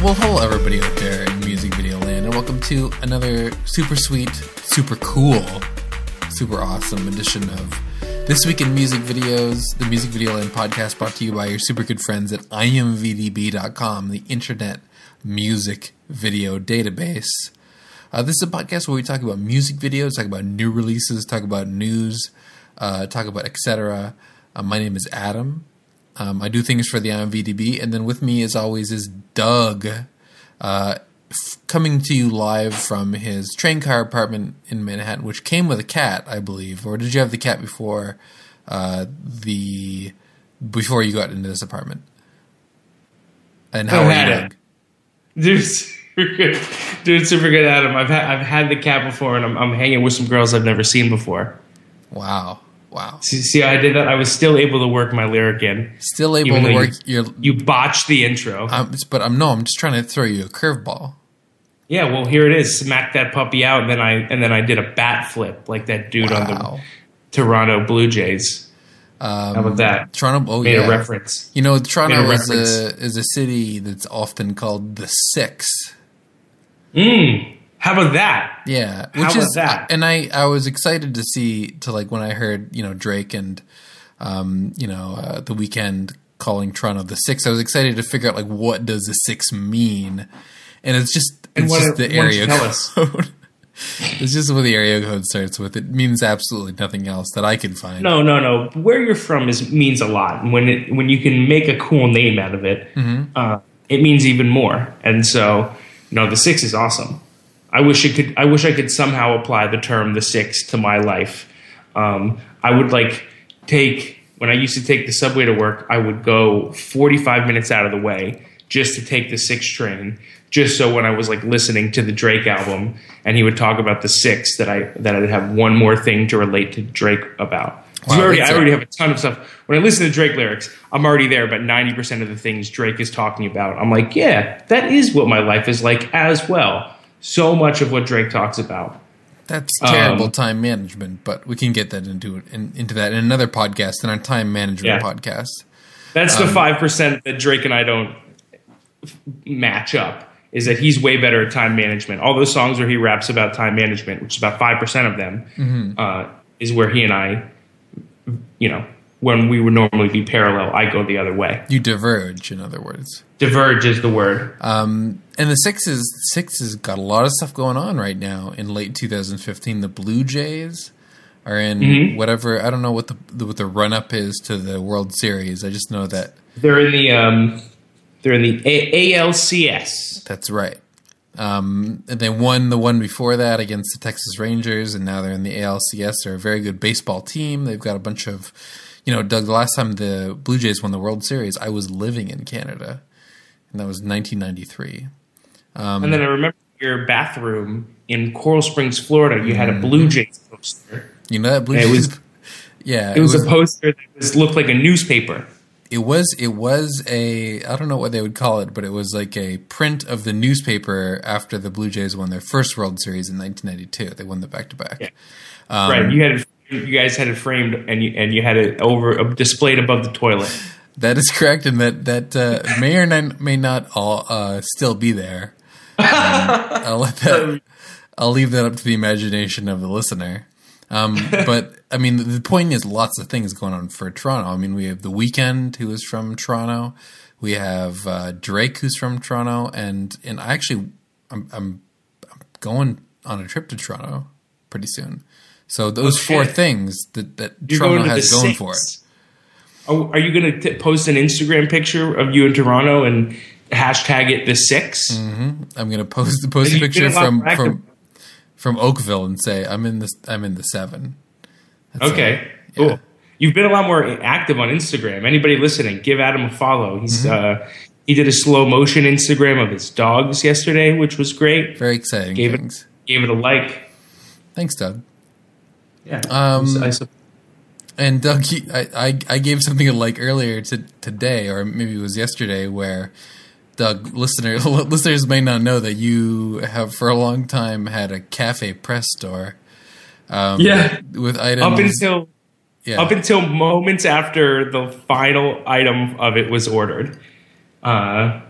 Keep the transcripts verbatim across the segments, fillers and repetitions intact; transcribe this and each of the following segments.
Well, hello everybody out there in music video land, and welcome to another super sweet, super cool, super awesome edition of This Week in Music Videos, the Music Video Land podcast brought to you by your super good friends at I M V D B dot com, the internet music video database. Uh, this is a podcast where we talk about music videos, talk about new releases, talk about news, uh, talk about et cetera. Uh, my name is Adam. Um, I do things for the I M V D B, and then with me, as always, is Doug, uh, f- coming to you live from his train car apartment in Manhattan, which came with a cat, I believe. Or did you have the cat before uh, the before you got into this apartment? And how I've are had you, it. Doug? Dude, super good. Dude, super good, Adam. I've had I've had the cat before, and I'm I'm hanging with some girls I've never seen before. Wow. Wow. See, see how I did that? I was still able to work my lyric in. Still able Even to though work you, your... You botched the intro. Um, but I'm no, I'm just trying to throw you a curveball. Yeah, well, here it is. Smack that puppy out, and then I and then I did a bat flip like that dude Wow. on the Toronto Blue Jays. Um, How about that? Toronto, oh Made yeah. a reference. You know, Toronto Made a is reference. a, is a city that's often called the Six. Mm. How about that? Yeah, How which about is, that? and I, I was excited to see to like when I heard you know Drake and um, you know uh, The Weeknd calling Toronto the Six. I was excited to figure out like what does the Six mean, and it's just And it's what- just the why don't you area tell us? code. It's just what the area code starts with. It means absolutely nothing else that I can find. No, no, no. Where you're from is means a lot. And when it when you can make a cool name out of it, Mm-hmm. uh, it means even more. And so, you know, the Six is awesome. I wish it could. I wish I could somehow apply the term the Six to my life. Um, I would like take when I used to take the subway to work. I would go forty-five minutes out of the way just to take the Six train, just so when I was like listening to the Drake album and he would talk about the Six, that I that I'd have one more thing to relate to Drake about. 'Cause Wow, we already, that's I a- already have a ton of stuff. When I listen to Drake lyrics, I'm already there, but ninety percent of the things Drake is talking about, I'm like, yeah, that is what my life is like as well. So much of what Drake talks about. That's terrible Um, time management, but we can get that into it in, into that in another podcast, in our time management Yeah. podcast. That's Um, the five percent that Drake and I don't f- match up, is that he's way better at time management. All those songs where he raps about time management, which is about five percent of them, Mm-hmm. uh, is where he and I, you know, when we would normally be parallel, I go the other way. You diverge, in other words. Diverge is the word. Um, and the Sixes, Sixes got a lot of stuff going on right now. In late two thousand fifteen, the Blue Jays are in Mhm. whatever. I don't know what the what the run up is to the World Series. I just know that They're in the um, they're in the A- ALCS. that's right. Um, and they won the one before that against the Texas Rangers, and now they're in the A L C S. They're a very good baseball team. They've got a bunch of, you know, Doug. The last time the Blue Jays won the World Series, I was living in Canada, and that was nineteen ninety-three. Um, And then I remember your bathroom in Coral Springs, Florida. You had a Blue Jays poster. You know that Blue And it Jays. was- yeah, It was, a poster that was, looked like a newspaper. It was it was a I don't know what they would call it, but it was like a print of the newspaper after the Blue Jays won their first World Series in nineteen ninety-two. They won the back to back. Right. You had it, you guys had it framed and you and you had it over uh, displayed above the toilet. That is correct, and that that uh, may or not, may not all uh, still be there. Um, I'll let that. I'll leave that up to the imagination of the listener. Um, but I mean, the point is, lots of things going on for Toronto. I mean, we have The Weeknd, who is from Toronto. We have uh, Drake, who's from Toronto, and and I actually, I'm, I'm I'm going on a trip to Toronto pretty soon. So those Okay. four things that that You're Toronto going to has the going Six. for it. Oh, are you going to post an Instagram picture of you in Toronto and hashtag it the Six? I'm going to post post a You've been picture a lot from more active. from from Oakville and say I'm in this I'm in the seven. That's Okay, it. cool. Yeah. You've been a lot more active on Instagram. Anybody listening, give Adam a follow. He's Mm-hmm. uh, he did a slow motion Instagram of his dogs yesterday, which was great. Very exciting Gave things. it gave it a like. Thanks, Doug. Yeah. Um, I, sup- And Doug, you- I, I I gave something a like earlier to, today, or maybe it was yesterday, where Doug, listener, listeners may not know that you have for a long time had a cafe press store. Um, Yeah. with items up until yeah. up until moments after the final item of it was ordered. Uh,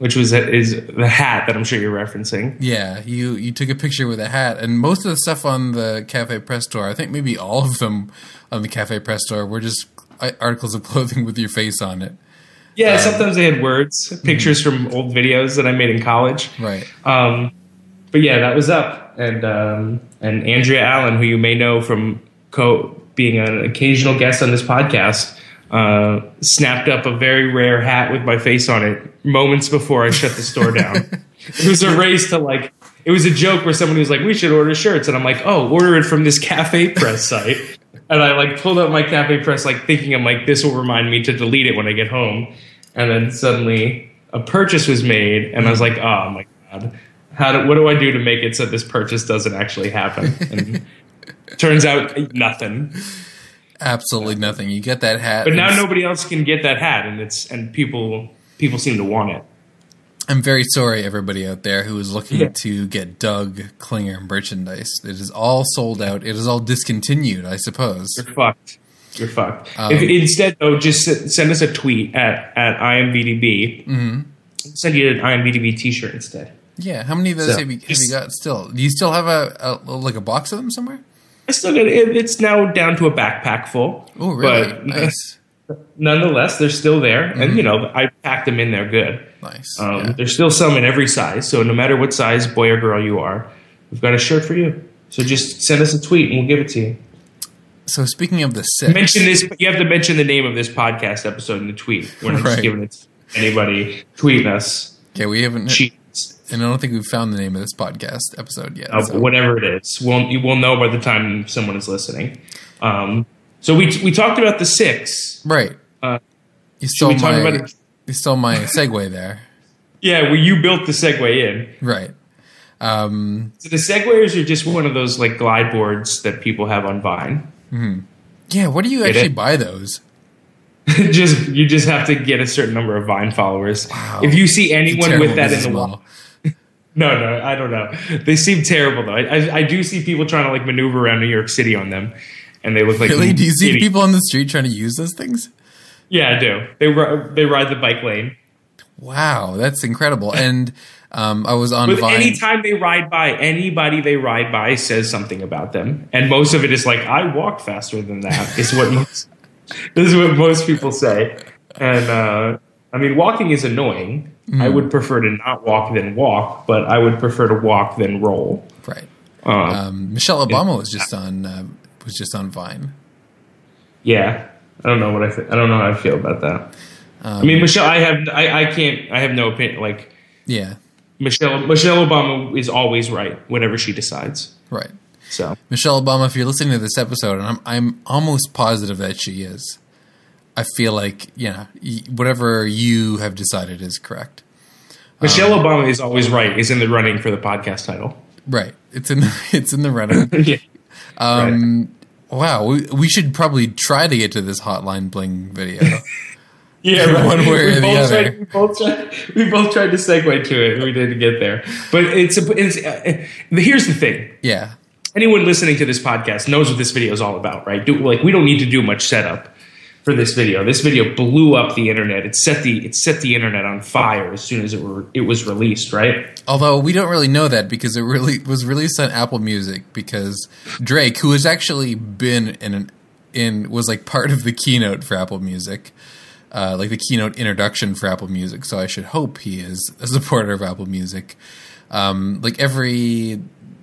which was is the hat that I'm sure you're referencing. Yeah, you, you took a picture with a hat, and most of the stuff on the Cafe Press store, I think maybe all of them on the Cafe Press store, were just articles of clothing with your face on it. Yeah, um, sometimes they had words, pictures mm-hmm. from old videos that I made in college. Right. Um, but yeah, that was up. And um, and Andrea Allen, who you may know from co- being an occasional guest on this podcast, uh, snapped up a very rare hat with my face on it moments before I shut the store down. It was a race to like, it was a joke where somebody was like, we should order shirts. And I'm like, oh, order it from this Cafe Press site. And I like pulled up my Cafe Press, like thinking I'm like, this will remind me to delete it when I get home. And then suddenly a purchase was made, and I was like, oh my God, how do, what do I do to make it so this purchase doesn't actually happen? And turns out nothing. Absolutely nothing. You get that hat. But now nobody else can get that hat, and it's and people people seem to want it. I'm very sorry, everybody out there who is looking yeah. to get Doug Klinger merchandise. It is all sold out. It is all discontinued, I suppose. You're fucked. You're fucked. Um, if instead, though, just send us a tweet at, at I M V D B. Mm-hmm. Send you an I M V D B t-shirt instead. Yeah. How many of those so, have, you, have you got still? Do you still have a, a like a box of them somewhere? I still got it. It's now down to a backpack full. Oh, really? But nice. Nonetheless, they're still there. Mm-hmm. And, you know, I packed them in there good. Nice. Um, yeah. There's still some in every size. So no matter what size, boy or girl you are, we've got a shirt for you. So just send us a tweet and we'll give it to you. So speaking of the six. Mention this. You have to mention the name of this podcast episode in the tweet. We're not right. just giving it to anybody. Tweet us. Yeah, we haven't. Cheats. And I don't think we've found the name of this podcast episode yet. Uh, so. Whatever it is, we'll you will know by the time someone is listening. Um, so we we talked about the six, right? Uh, you stole my about it? you stole my segue there. Yeah, well, you built the segue in, right? Um, so the segues are just one of those like glide boards that people have on Vine. Mm-hmm. Yeah, where do you Get actually it? buy those? just you just have to get a certain number of Vine followers. Wow. If you see anyone with that in the wall. wall. No, no, I don't know. They seem terrible, though. I, I, I do see people trying to like maneuver around New York City on them, and they look like really. Do you see idiots. people on the street trying to use those things? Yeah, I do. They they ride the bike lane. Wow, that's incredible. And um, I was on But Vine. anytime they ride by, anybody they ride by says something about them, and most of it is like, "I walk faster than that." Is what most this is what most people say. And uh, I mean, walking is annoying. Mm. I would prefer to not walk than walk, but I would prefer to walk than roll. Right. Um, um, Michelle Obama was just on uh, was just on Vine. Yeah, I don't know what I th- I don't know how I feel about that. Um, I mean, Michelle, I have I, I can't I have no opinion. Like, yeah, Michelle Michelle Obama is always right, whatever she decides. Right. So Michelle Obama, if you're listening to this episode, and I'm I'm almost positive that she is. I feel like, yeah, whatever you have decided is correct. Michelle um, Obama is always right. Is in the running for the podcast title. Right. It's in the, it's in the running. yeah. Um. Right. Wow. We, we should probably try to get to this Hotline Bling video. yeah. Right. One way or we the other. Tried, we, both tried, we both tried to segue to it. And we didn't get there. But it's, a, it's uh, here's the thing. Yeah. Anyone listening to this podcast knows what this video is all about, right? Do, like we don't need to do much setup for this video. This video blew up the internet. It set the it set the internet on fire as soon as it were it was released, right? Although we don't really know that because it really was released on Apple Music because Drake, who has actually been in an in was like part of the keynote for Apple Music, uh, like the keynote introduction for Apple Music. So I should hope he is a supporter of Apple Music. Um, like every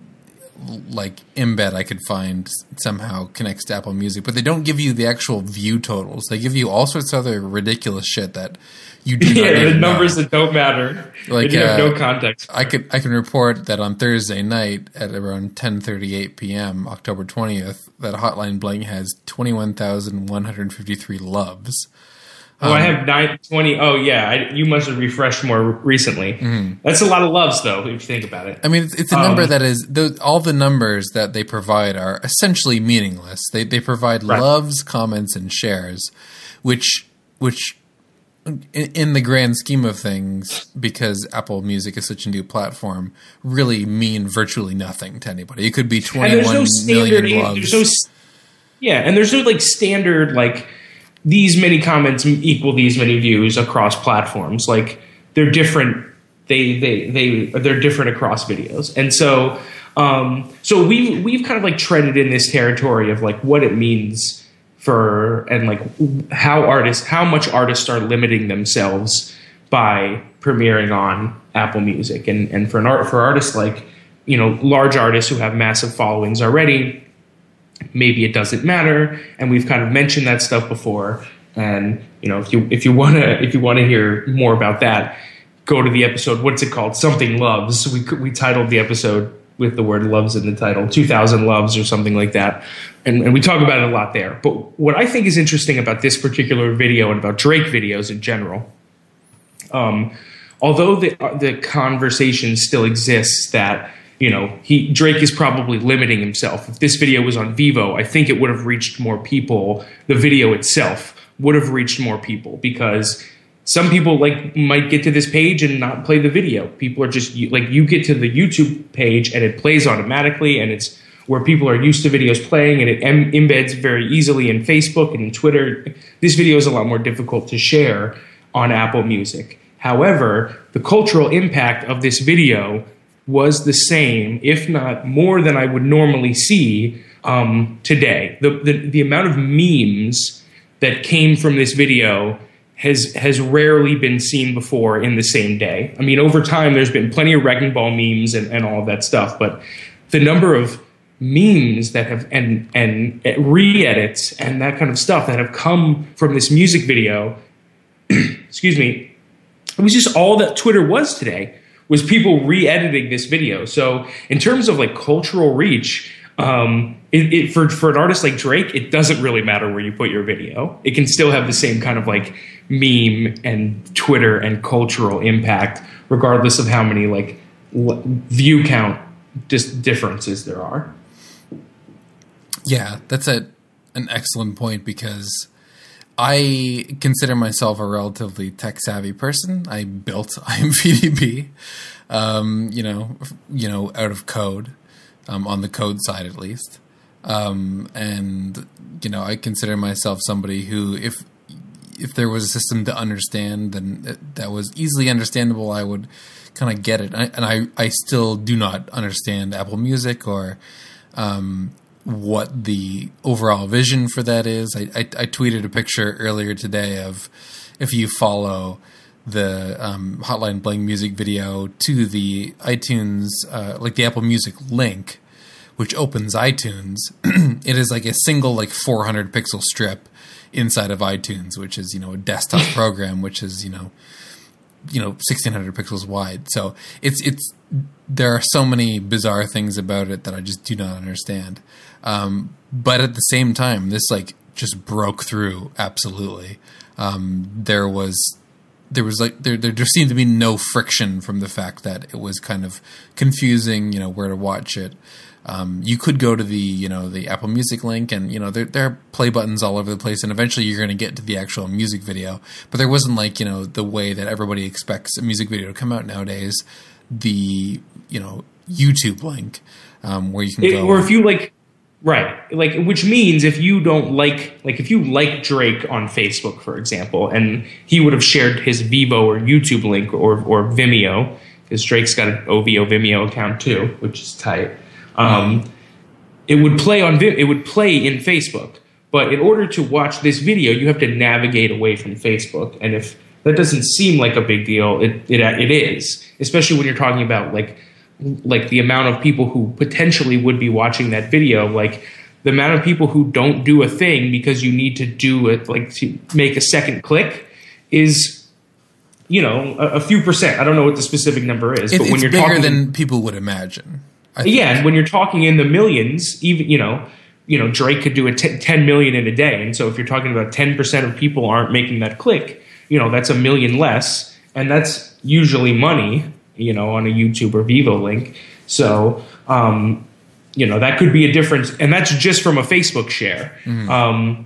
like embed I could find somehow connects to Apple Music, but they don't give you the actual view totals. They give you all sorts of other ridiculous shit that you do not yeah, the numbers know. that don't matter. Like you have uh, no context. I could I can report that on Thursday night at around ten thirty-eight p.m. October twentieth, that Hotline Bling has twenty-one thousand one hundred fifty-three loves. Oh, um, I have nine twenty. Oh, yeah. I, you must have refreshed more recently. Mm-hmm. That's a lot of loves, though, if you think about it. I mean, it's, it's a um, number that is those, all the numbers that they provide are essentially meaningless. They they provide right. loves, comments, and shares, which which in, in the grand scheme of things, because Apple Music is such a new platform, really mean virtually nothing to anybody. It could be twenty-one no million standard, loves. No, yeah, and there's no like standard like. These many comments equal these many views across platforms. Like they're different they they they they're different across videos. And so um, so we we've kind of like treaded in this territory of like what it means for and like how artists how much artists are limiting themselves by premiering on Apple Music. And and for an art for artists like, you know, large artists who have massive followings already, maybe it doesn't matter. And we've kind of mentioned that stuff before. And, you know, if you if you want to if you want to hear more about that, go to the episode. What's it called? Something Loves. We we titled the episode with the word loves in the title, two thousand Loves or something like that. And, and we talk about it a lot there. But what I think is interesting about this particular video and about Drake videos in general, um, although the the conversation still exists that, you know, he Drake is probably limiting himself. If this video was on Vevo, I think it would have reached more people. The video itself would have reached more people because some people like might get to this page and not play the video. People are just like, you get to the YouTube page and it plays automatically, and it's where people are used to videos playing, and it em- embeds very easily in Facebook and in Twitter. This video is a lot more difficult to share on Apple Music. However, the cultural impact of this video was the same, if not more than I would normally see um, today. The, the the amount of memes that came from this video has has rarely been seen before in the same day. I mean, over time, there's been plenty of Wrecking Ball memes and, and all of that stuff, but the number of memes that have and and re-edits and that kind of stuff that have come from this music video, excuse me, it was just all that Twitter was today, was people re-editing this video. So in terms of like cultural reach, um, it, it, for, for an artist like Drake, it doesn't really matter where you put your video. It can still have the same kind of like meme and Twitter and cultural impact, regardless of how many like l- view count dis- differences there are. Yeah, that's a, an excellent point, because I consider myself a relatively tech-savvy person. I built IMVDB, um, you know, you know, out of code, um, on the code side at least. Um, and, you know, I consider myself somebody who, if if there was a system to understand, then that was easily understandable, I would kind of get it. I, and I, I still do not understand Apple Music or um, what the overall vision for that is. I, I, I tweeted a picture earlier today of, if you follow the um, Hotline Bling music video to the iTunes, uh, like the Apple Music link, which opens iTunes, it is like a single like four hundred pixel strip inside of iTunes, which is, you know, a desktop program, which is, you know, you know, sixteen hundred pixels wide. So it's, it's, there are so many bizarre things about it that I just do not understand. Um, but at the same time, this like just broke through. Absolutely. Um, there was, there was like, there, there just seemed to be no friction from the fact that it was kind of confusing, you know, where to watch it. Um, you could go to the, you know, the Apple Music link, and, you know, there, there are play buttons all over the place, and eventually you're going to get to the actual music video. But there wasn't like, you know, the way that everybody expects a music video to come out nowadays, the, you know, YouTube link, um, where you can it, go. Or if you like, right. Like, which means if you don't like, like if you like Drake on Facebook, for example, and he would have shared his Vevo or YouTube link or, or Vimeo, because Drake's got an O V O Vimeo account too, which is tight. Um, it would play on it would play in Facebook, but in order to watch this video, you have to navigate away from Facebook. And if that doesn't seem like a big deal, it it, it is, especially when you're talking about like like the amount of people who potentially would be watching that video, like the amount of people who don't do a thing because you need to do it, like to make a second click, is, you know, a, a few percent. I don't know what the specific number is, it, but when it's you're bigger talking, than people would imagine. Yeah, and when you're talking in the millions, even, you know, you know, Drake could do a t- ten million in a day, and so if you're talking about ten percent of people aren't making that click, you know, that's a million less, and that's usually money, you know, on a YouTube or Vevo link. So, um, you know, that could be a difference, and that's just from a Facebook share. Mm-hmm. Um,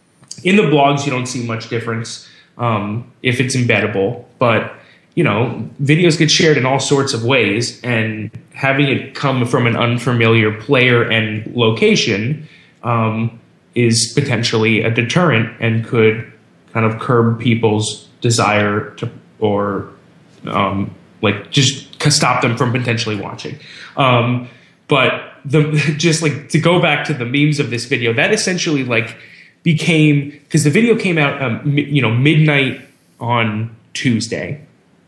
in the blogs, you don't see much difference um, if it's embeddable, but you know, videos get shared in all sorts of ways, and having it come from an unfamiliar player and location um, is potentially a deterrent and could kind of curb people's desire to, or um, like just stop them from potentially watching. Um, but the just like to go back to the memes of this video, that essentially like became, because the video came out um, you know midnight on Tuesday,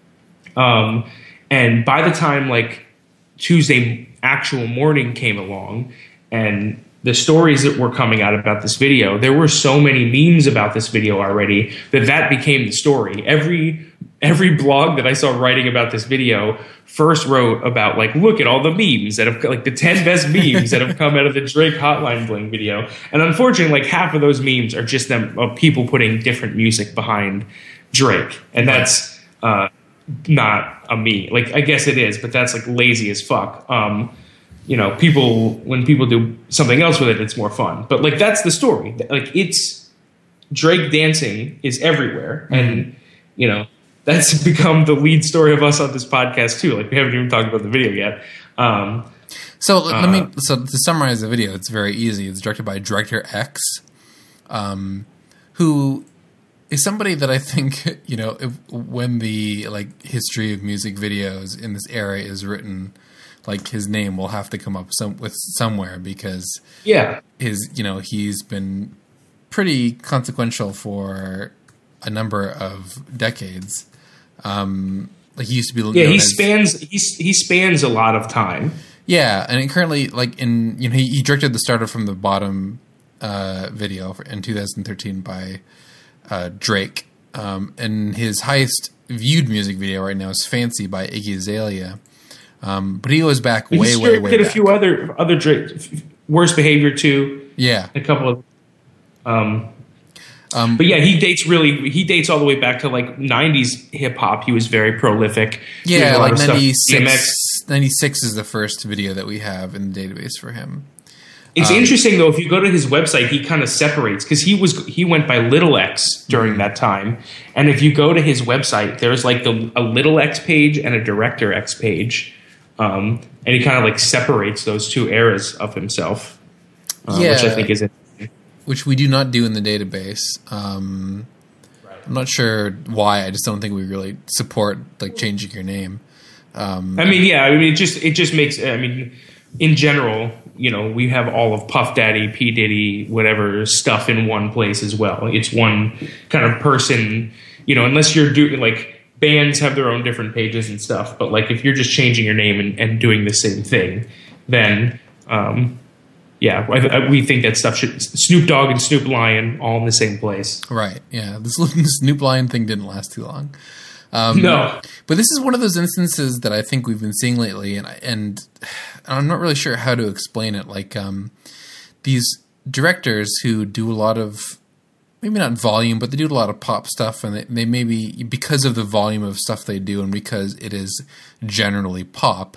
um, and by the time like Tuesday actual morning came along, and the stories that were coming out about this video, there were so many memes about this video already that that became the story. Every every blog that I saw writing about this video first wrote about like, look at all the memes that have like the ten best memes that have come out of the Drake Hotline Bling video. And unfortunately, like half of those memes are just them of people putting different music behind Drake, and that's uh, not a meme. Like I guess it is, but that's like lazy as fuck. Um, You know, people, when people do something else with it, it's more fun. But, like, that's the story. Like, it's Drake dancing is everywhere. Mm-hmm. And, you know, that's become the lead story of us on this podcast, too. Like, we haven't even talked about the video yet. Um, so, let uh, me, so to summarize the video, it's very easy. It's directed by Director X, um, who is somebody that I think, you know, if, when the, like, history of music videos in this era is written, like his name will have to come up some with somewhere, because yeah, his, you know, he's been pretty consequential for a number of decades. Um, like he used to be, yeah, he as, spans he he spans a lot of time. Yeah, and currently, like in you know, he, he directed the Starter from the Bottom uh, video for, in two thousand thirteen by uh, Drake, um, and his highest viewed music video right now is Fancy by Iggy Azalea. Um, but he goes back way, He's way, way did back. a few other other Drake, Worst Behavior too. Yeah, a couple of. Um, um, but yeah, he dates really. He dates all the way back to like nineties hip hop. He was very prolific. Yeah, like ninety-six. ninety-six is the first video that we have in the database for him. It's um, interesting though. If you go to his website, he kind of separates, because he was he went by Little X during that time. And if you go to his website, there's like the, a Little X page and a Director X page. Um, and he kind of like separates those two eras of himself, uh, yeah, which I think is interesting. Which we do not do in the database. Um, right. I'm not sure why. I just don't think we really support like changing your name. Um, I mean, yeah, I mean, it just it just makes. I mean, in general, you know, we have all of Puff Daddy, P Diddy, whatever stuff in one place as well. It's one kind of person, you know, unless you're doing like. Bands have their own different pages and stuff, but like if you're just changing your name and, and doing the same thing, then um, yeah, I, I, we think that stuff should. Snoop Dogg and Snoop Lion all in the same place, right? Yeah, this Snoop Lion thing didn't last too long. Um, no, but this is one of those instances that I think we've been seeing lately, and and I'm not really sure how to explain it. Like um, these directors who do a lot of. Maybe not volume, but they do a lot of pop stuff, and they, they maybe, because of the volume of stuff they do and because it is generally pop,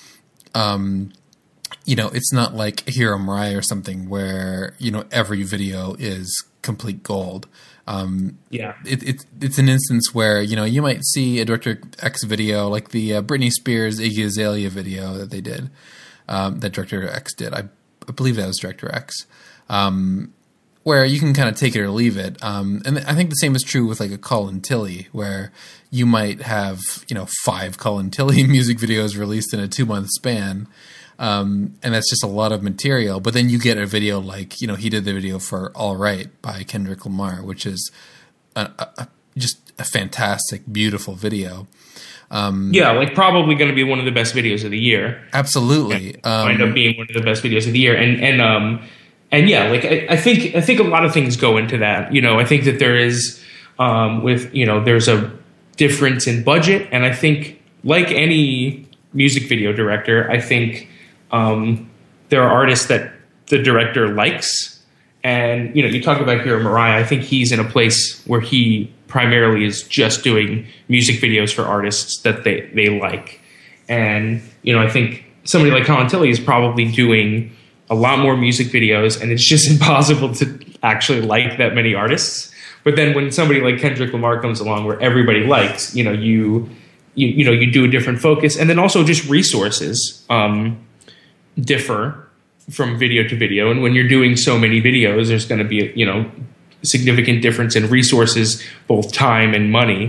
um, you know, it's not like Hero Mariah or something where, you know, every video is complete gold. Um, yeah. It, it, it's an instance where, you know, you might see a Director X video, like the uh, Britney Spears, Iggy Azalea video that they did, um, that Director X did. I, I believe that was Director X. Um, where you can kind of take it or leave it. Um, and I think the same is true with like a Colin Tilley, where you might have, you know, five Colin Tilley music videos released in a two month span. Um, and that's just a lot of material. But then you get a video like, you know, he did the video for All Right by Kendrick Lamar, which is a, a, a, just a fantastic, beautiful video. Um, yeah, like probably going to be one of the best videos of the year. Absolutely. Um, wind up being one of the best videos of the year. And, and, um, And yeah, like I, I think I think a lot of things go into that. You know, I think that there is um, with you know there's a difference in budget, and I think like any music video director, I think um, there are artists that the director likes, and you know you talk about Hero Mariah. I think he's in a place where he primarily is just doing music videos for artists that they they like, and you know I think somebody like Colin Tilley is probably doing a lot more music videos, and it's just impossible to actually like that many artists. But then when somebody like Kendrick Lamar comes along, where everybody likes, you know, you, you, you know, you do a different focus, and then also just resources um, differ from video to video. And when you're doing so many videos, there's going to be, a, you know, significant difference in resources, both time and money.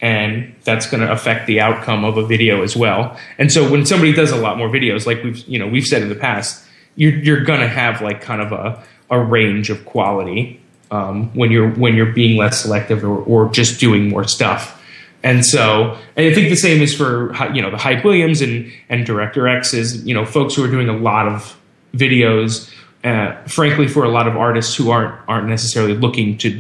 and that's going to affect the outcome of a video as well. And so when somebody does a lot more videos, like we've you know we've said in the past, you're you're going to have like kind of a a range of quality um, when you're when you're being less selective or, or just doing more stuff. And so, and I think the same is for, you know, the Hype Williams and, and Director X's, you know, folks who are doing a lot of videos, uh, frankly, for a lot of artists who aren't, aren't necessarily looking to,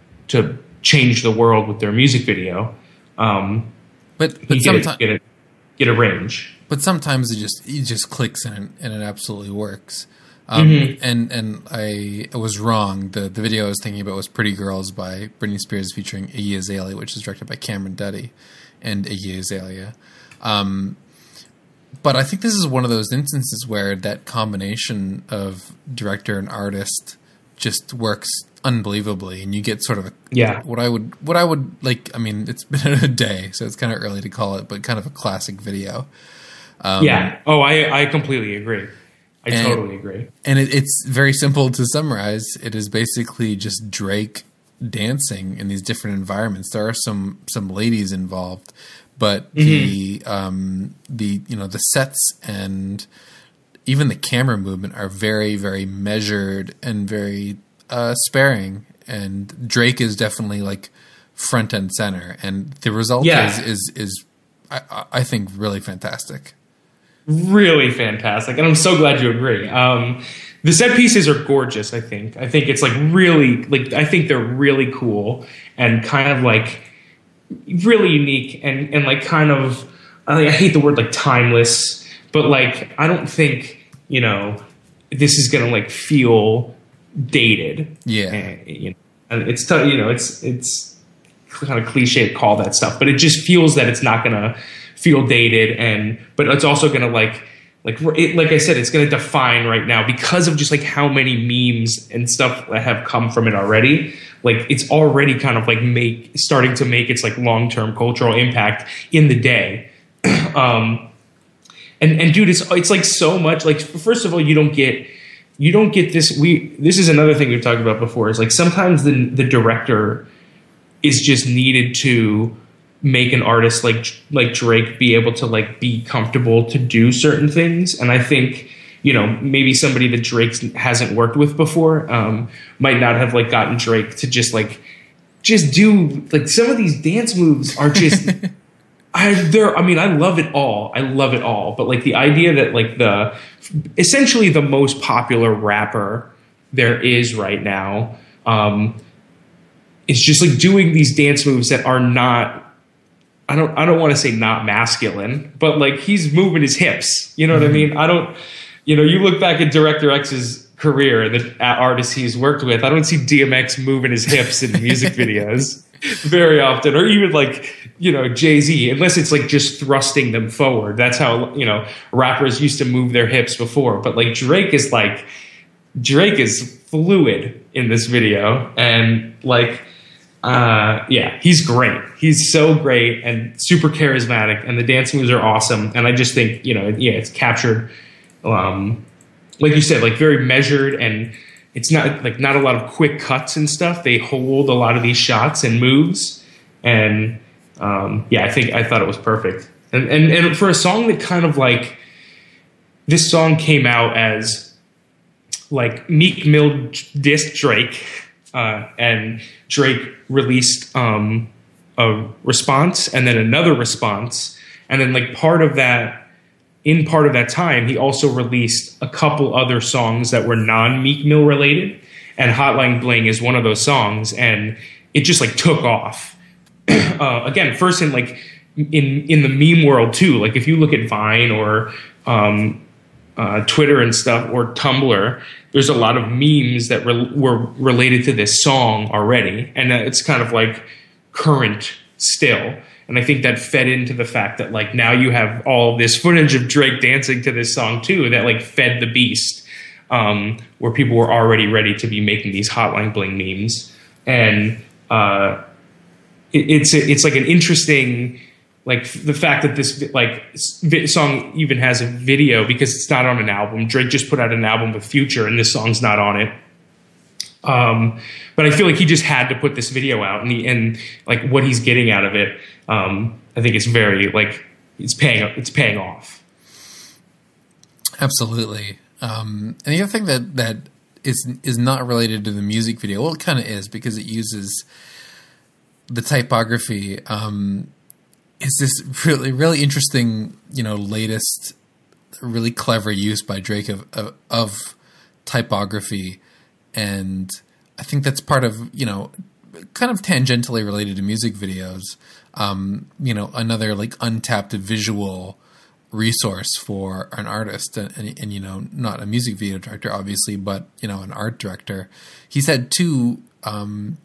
to change the world with their music video. Um, but, but sometimes get a, get a range, but sometimes it just, it just clicks and it, and it absolutely works. Um, mm-hmm. and, and I, I was wrong. The, the video I was thinking about was Pretty Girls by Britney Spears featuring Iggy Azalea, which is directed by Cameron Duddy and Iggy Azalea. Um, but I think this is one of those instances where that combination of director and artist just works unbelievably. And you get sort of a, yeah. what I would, what I would like, I mean, it's been a day, so it's kind of early to call it, but kind of a classic video. Um, yeah. Oh, I, I completely agree. I and, totally agree. And it, it's very simple to summarize. It is basically just Drake dancing in these different environments. There are some some ladies involved, but mm-hmm. the um, the you know the sets and even the camera movement are very very measured and very uh, sparing. And Drake is definitely like front and center, and the result yeah. is is is I, I think really fantastic. Really fantastic. And I'm so glad you agree. Um, the set pieces are gorgeous, I think. I think it's like really, like, I think they're really cool and kind of like really unique and, and like kind of, I, I hate the word like timeless, but like, I don't think, you know, this is going to like feel dated. Yeah. And, you know, and it's, t- you know, it's, it's kind of cliche to call that stuff, but it just feels that it's not going to feel dated, and but it's also gonna like like it, like I said, it's gonna define right now because of just like how many memes and stuff that have come from it already. Like it's already kind of like make starting to make its like long term cultural impact in the day. um, and and dude, it's it's like so much. Like first of all, you don't get you don't get this. We this is another thing we've talked about before. Is like sometimes the the director is just needed to make an artist like like Drake be able to like be comfortable to do certain things. And I think, you know, maybe somebody that Drake hasn't worked with before um, might not have like gotten Drake to just like just do like some of these dance moves are just I they're I mean I love it all. I love it all. But like the idea that like the essentially the most popular rapper there is right now um, is just like doing these dance moves that are not I don't I don't want to say not masculine, but like he's moving his hips. You know what mm-hmm. I mean? I don't, you know, you look back at Director X's career and the artists he's worked with, I don't see D M X moving his hips in music videos very often, or even like, you know, Jay-Z, unless it's like just thrusting them forward. That's how, you know, rappers used to move their hips before. But like Drake is like, Drake is fluid in this video. And like, Uh, yeah, he's great. He's so great and super charismatic, and the dance moves are awesome. And I just think, you know, yeah, it's captured, um, like you said, like very measured, and it's not like not a lot of quick cuts and stuff. They hold a lot of these shots and moves, and um, yeah, I think I thought it was perfect. And, and and for a song that kind of like this song came out as like Meek Mill dissed Drake. Uh, and Drake released um, a response and then another response. And then like part of that, in part of that time, he also released a couple other songs that were non-Meek Mill related. And Hotline Bling is one of those songs. And it just like took off. uh, again, first in like in, in the meme world too. Like if you look at Vine or um, uh, Twitter and stuff or Tumblr, there's a lot of memes that re- were related to this song already. And uh, it's kind of like current still. And I think that fed into the fact that like now you have all this footage of Drake dancing to this song too, that like fed the beast, um, where people were already ready to be making these Hotline Bling memes. And uh, it, it's, it's like an interesting, like the fact that this like song even has a video because it's not on an album. Drake just put out an album with Future and this song's not on it. Um, but I feel like he just had to put this video out, and he, and like what he's getting out of it, um, I think it's very like it's paying it's paying off. Absolutely. Um, and the other thing that that is is not related to the music video, well, it kind of is because it uses the typography. Um, is this really really interesting, you know, latest, really clever use by Drake of of, of typography. And I think that's part of, you know, kind of tangentially related to music videos, um, you know, another like untapped visual resource for an artist and, and, and, you know, not a music video director, obviously, but, you know, an art director. He's had two um,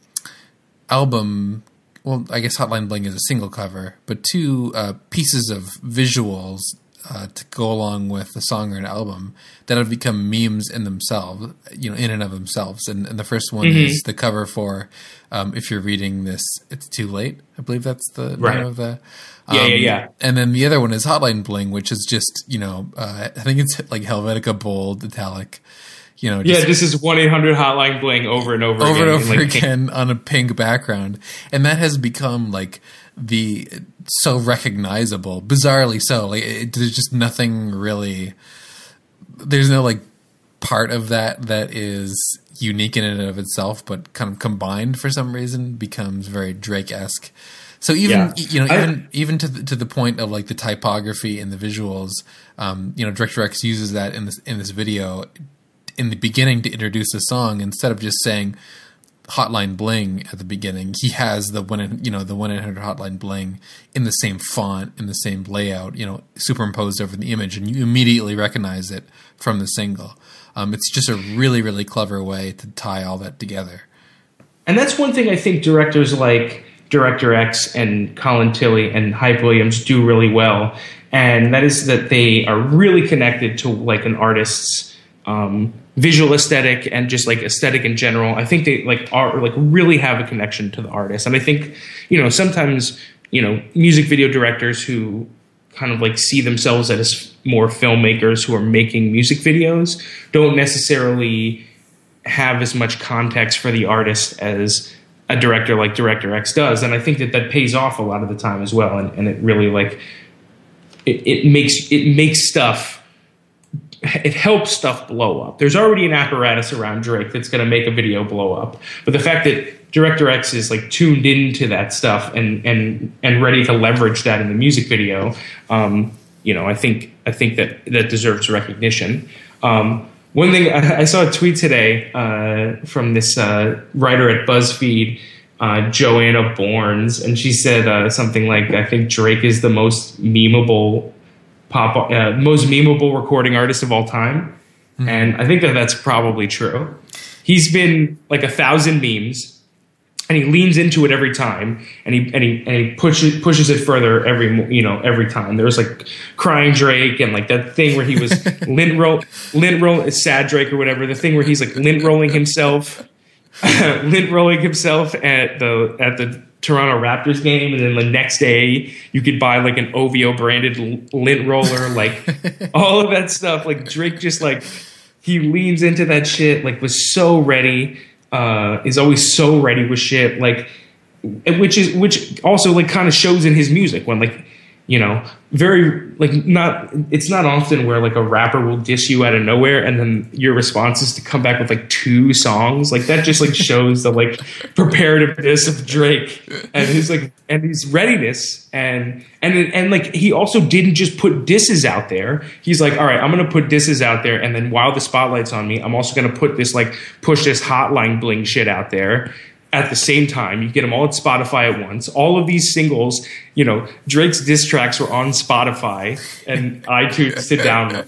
album, well, I guess Hotline Bling is a single cover, but two uh, pieces of visuals Uh, to go along with the song or an album that have become memes in themselves, you know, in and of themselves. And, and the first one mm-hmm. is the cover for um, If You're Reading This, It's Too Late. I believe that's the right. name of the... Um, yeah, yeah, yeah. And then the other one is Hotline Bling, which is just, you know, uh, I think it's like Helvetica bold, italic, you know. Yeah, this is one eight hundred Hotline Bling over and over, over again. Over and over like, again on a pink background. And that has become like the so recognizable, bizarrely so. Like it, there's just nothing really. There's no like part of that that is unique in and of itself, but kind of combined for some reason becomes very Drake-esque. So even yeah. you know even I, even to the, to the point of like the typography and the visuals, um, you know, Director X uses that in this in this video in the beginning to introduce the song. Instead of just saying Hotline Bling at the beginning, he has the one, you know, the one eight hundred Hotline Bling in the same font, in the same layout, you know, superimposed over the image, and you immediately recognize it from the single. Um, it's just a really, really clever way to tie all that together. And that's one thing I think directors like Director X and Colin Tilley and Hype Williams do really well, and that is that they are really connected to like an artist's um, visual aesthetic and just like aesthetic in general. I think they like are like really have a connection to the artist. And I think, you know, sometimes, you know, music video directors who kind of like see themselves as more filmmakers who are making music videos don't necessarily have as much context for the artist as a director like Director X does. And I think that that pays off a lot of the time as well. And, and it really like, it, it makes, it makes stuff, it helps stuff blow up. There's already an apparatus around Drake that's going to make a video blow up. But the fact that Director X is like tuned into that stuff and and and ready to leverage that in the music video, um, you know, I think I think that that deserves recognition. Um, one thing I, I saw a tweet today uh, from this uh, writer at BuzzFeed, uh, Joanna Bournes, and she said uh, something like, "I think Drake is the most memeable." Pop, uh, most memeable recording artist of all time. Mm-hmm. And I think that that's probably true. He's been like a thousand memes, and he leans into it every time, and he and he and he pushes pushes it further every you know every time. There was like Crying Drake and like that thing where he was lint roll lint roll sad Drake or whatever. The thing where he's like lint rolling himself, lint rolling himself at the at the Toronto Raptors game, and then the next day you could buy like an O V O branded lint roller, like all of that stuff. Like Drake just like he leans into that shit, like was so ready, uh, is always so ready with shit, like which is which also like kind of shows in his music when like, you know, very like not it's not often where like a rapper will diss you out of nowhere and then your response is to come back with like two songs. Like that just like shows the like preparativeness of Drake and his like and his readiness and and and like he also didn't just put disses out there. He's like, all right, I'm gonna put disses out there, and then while the spotlight's on me, I'm also gonna put this like push this Hotline Bling shit out there. At the same time, you get them all at Spotify at once. All of these singles, you know, Drake's diss tracks were on Spotify and iTunes to download.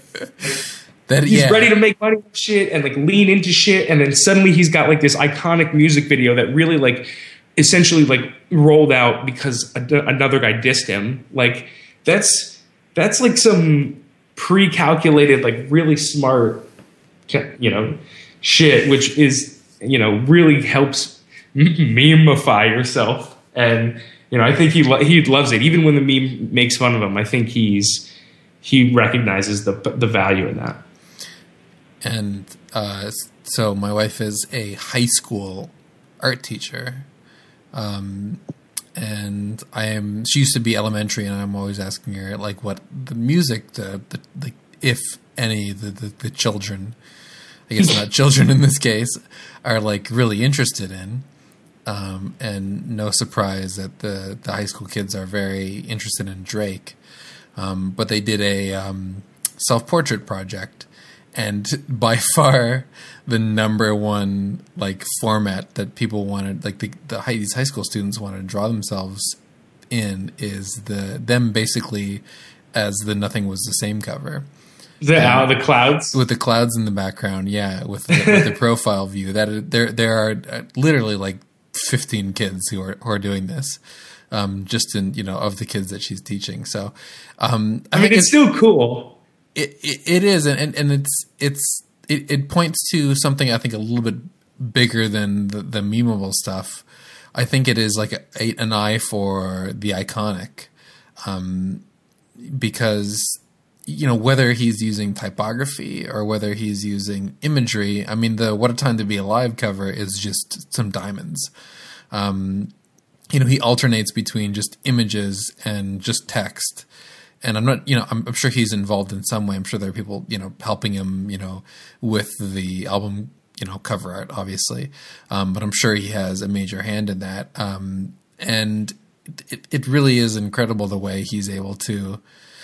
That, he's yeah. ready to make money with shit and like lean into shit, and then suddenly he's got like this iconic music video that really like essentially like rolled out because a, another guy dissed him. Like that's that's like some pre-calculated, like really smart, you know, shit, which is, you know, really helps memify yourself. And you know, I think he lo- he loves it even when the meme makes fun of him. I think he's he recognizes the the value in that. And uh so my wife is a high school art teacher. Um, and I am, she used to be elementary, and I'm always asking her like what the music, the, the, the if any, the, the, the children, I guess not children in this case, are like really interested in. Um, and no surprise that the, the high school kids are very interested in Drake. Um, but they did a um, self-portrait project, and by far the number one like format that people wanted, like the, the high, these high school students wanted to draw themselves in, is the them basically as the Nothing Was the Same cover. The uh, the clouds with the clouds in the background, yeah, with the, with the profile view. That there there are literally like fifteen kids who are who are doing this, um, just in you know of the kids that she's teaching. So, um, I, I mean, it's, it's still cool. It, it it is, and, and it's it's it, it points to something I think a little bit bigger than the, the memeable stuff. I think it is like a, a, an eye for the iconic, um, because. You know, whether he's using typography or whether he's using imagery, I mean, the What a Time to Be Alive cover is just some diamonds. Um, you know, he alternates between just images and just text. And I'm not, you know, I'm, I'm sure he's involved in some way. I'm sure there are people, you know, helping him, you know, with the album, you know, cover art, obviously. Um, but I'm sure he has a major hand in that. Um, and it, it really is incredible the way he's able to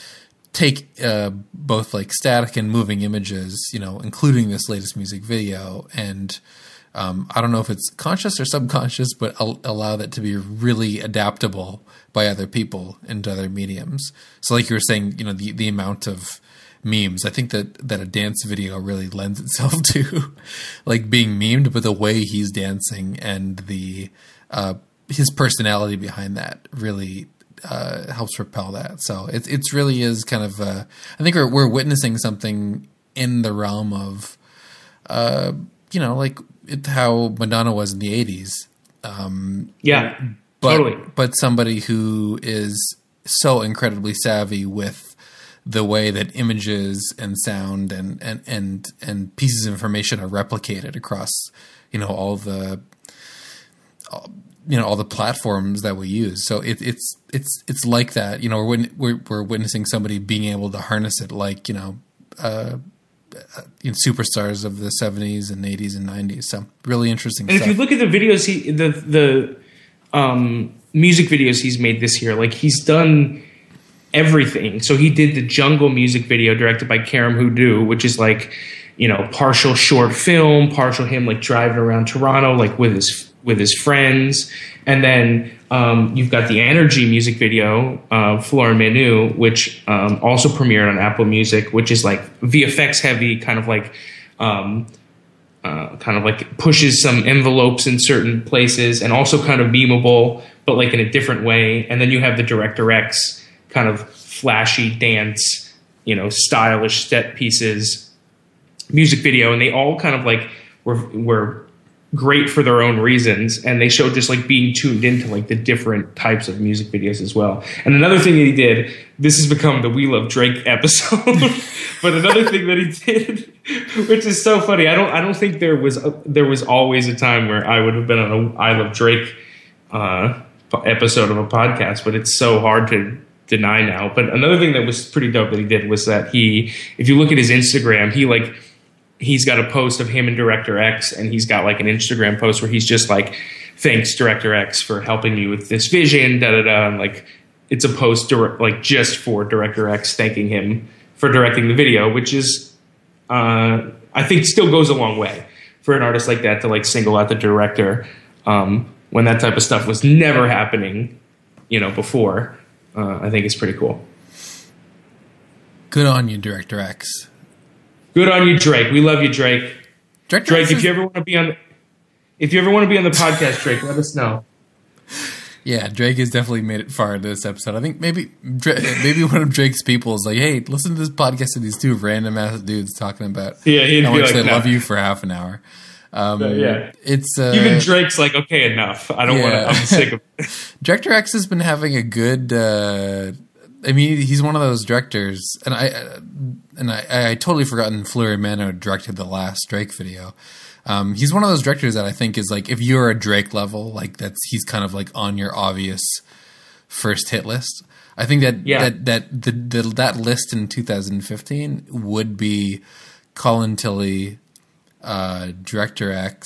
take uh, both like static and moving images, you know, including this latest music video, and um, I don't know if it's conscious or subconscious, but al- allow that to be really adaptable by other people into other mediums. So like you were saying, you know, the, the amount of memes, I think that, that a dance video really lends itself to like being memed, but the way he's dancing and the uh, his personality behind that really Uh, helps propel that. So it it's really is kind of uh, I think we're we're witnessing something in the realm of uh, you know like it, how Madonna was in the eighties. Um, yeah, but, totally. But somebody who is so incredibly savvy with the way that images and sound and and and and pieces of information are replicated across you know all the. All, you know all the platforms that we use. So it, it's it's it's like that. You know, we're, we're we're witnessing somebody being able to harness it, like you know, uh, you know, superstars of the seventies and eighties and nineties. So really interesting. And stuff. if you look at the videos, he the the um, music videos he's made this year, like he's done everything. So he did the Jungle music video directed by Karam Hudu, which is like you know partial short film, partial him like driving around Toronto, like with his. with his friends. And then um, you've got the Energy music video, uh, Flora Menu, which um, also premiered on Apple Music, which is like V F X heavy, kind of like um, uh, kind of like pushes some envelopes in certain places, and also kind of memeable, but like in a different way. And then you have the Director X kind of flashy dance, you know, stylish set pieces music video, and they all kind of like were were great for their own reasons, and they showed just like being tuned into like the different types of music videos as well. And another thing that he did, this has become the We Love Drake episode, but another thing that he did, which is so funny, I don't I don't think there was a, there was always a time where I would have been on a I Love Drake uh, episode of a podcast, but it's so hard to deny now. But another thing that was pretty dope that he did was that he, if you look at his Instagram, he like he's got a post of him and Director X, and he's got like an Instagram post where he's just like, thanks Director X for helping me with this vision, da da da. And like, it's a post dir- like just for Director X thanking him for directing the video, which is, uh, I think still goes a long way for an artist like that to like single out the director um, when that type of stuff was never happening, you know, before. Uh, I think it's pretty cool. Good on you, Director X. Good on you, Drake. We love you, Drake. Director Drake, X if is- you ever want to be on, if you ever want to be on the podcast, Drake, let us know. Yeah, Drake has definitely made it far into this episode. I think maybe maybe one of Drake's people is like, "Hey, listen to this podcast of these two random ass dudes talking about yeah, he'd how be much like, they no. love you for half an hour." Um, yeah, it's uh, even Drake's like, "Okay, enough. I don't yeah. want to. I'm sick of it." Director X has been having a good. Uh, I mean, he's one of those directors, and I and I, I totally forgotten Fleury Mano directed the last Drake video. Um, he's one of those directors that I think is like, if you're a Drake level, like that's he's kind of like on your obvious first hit list. I think that yeah. that that the, the that list in two thousand fifteen would be Colin Tilley, uh, Director X,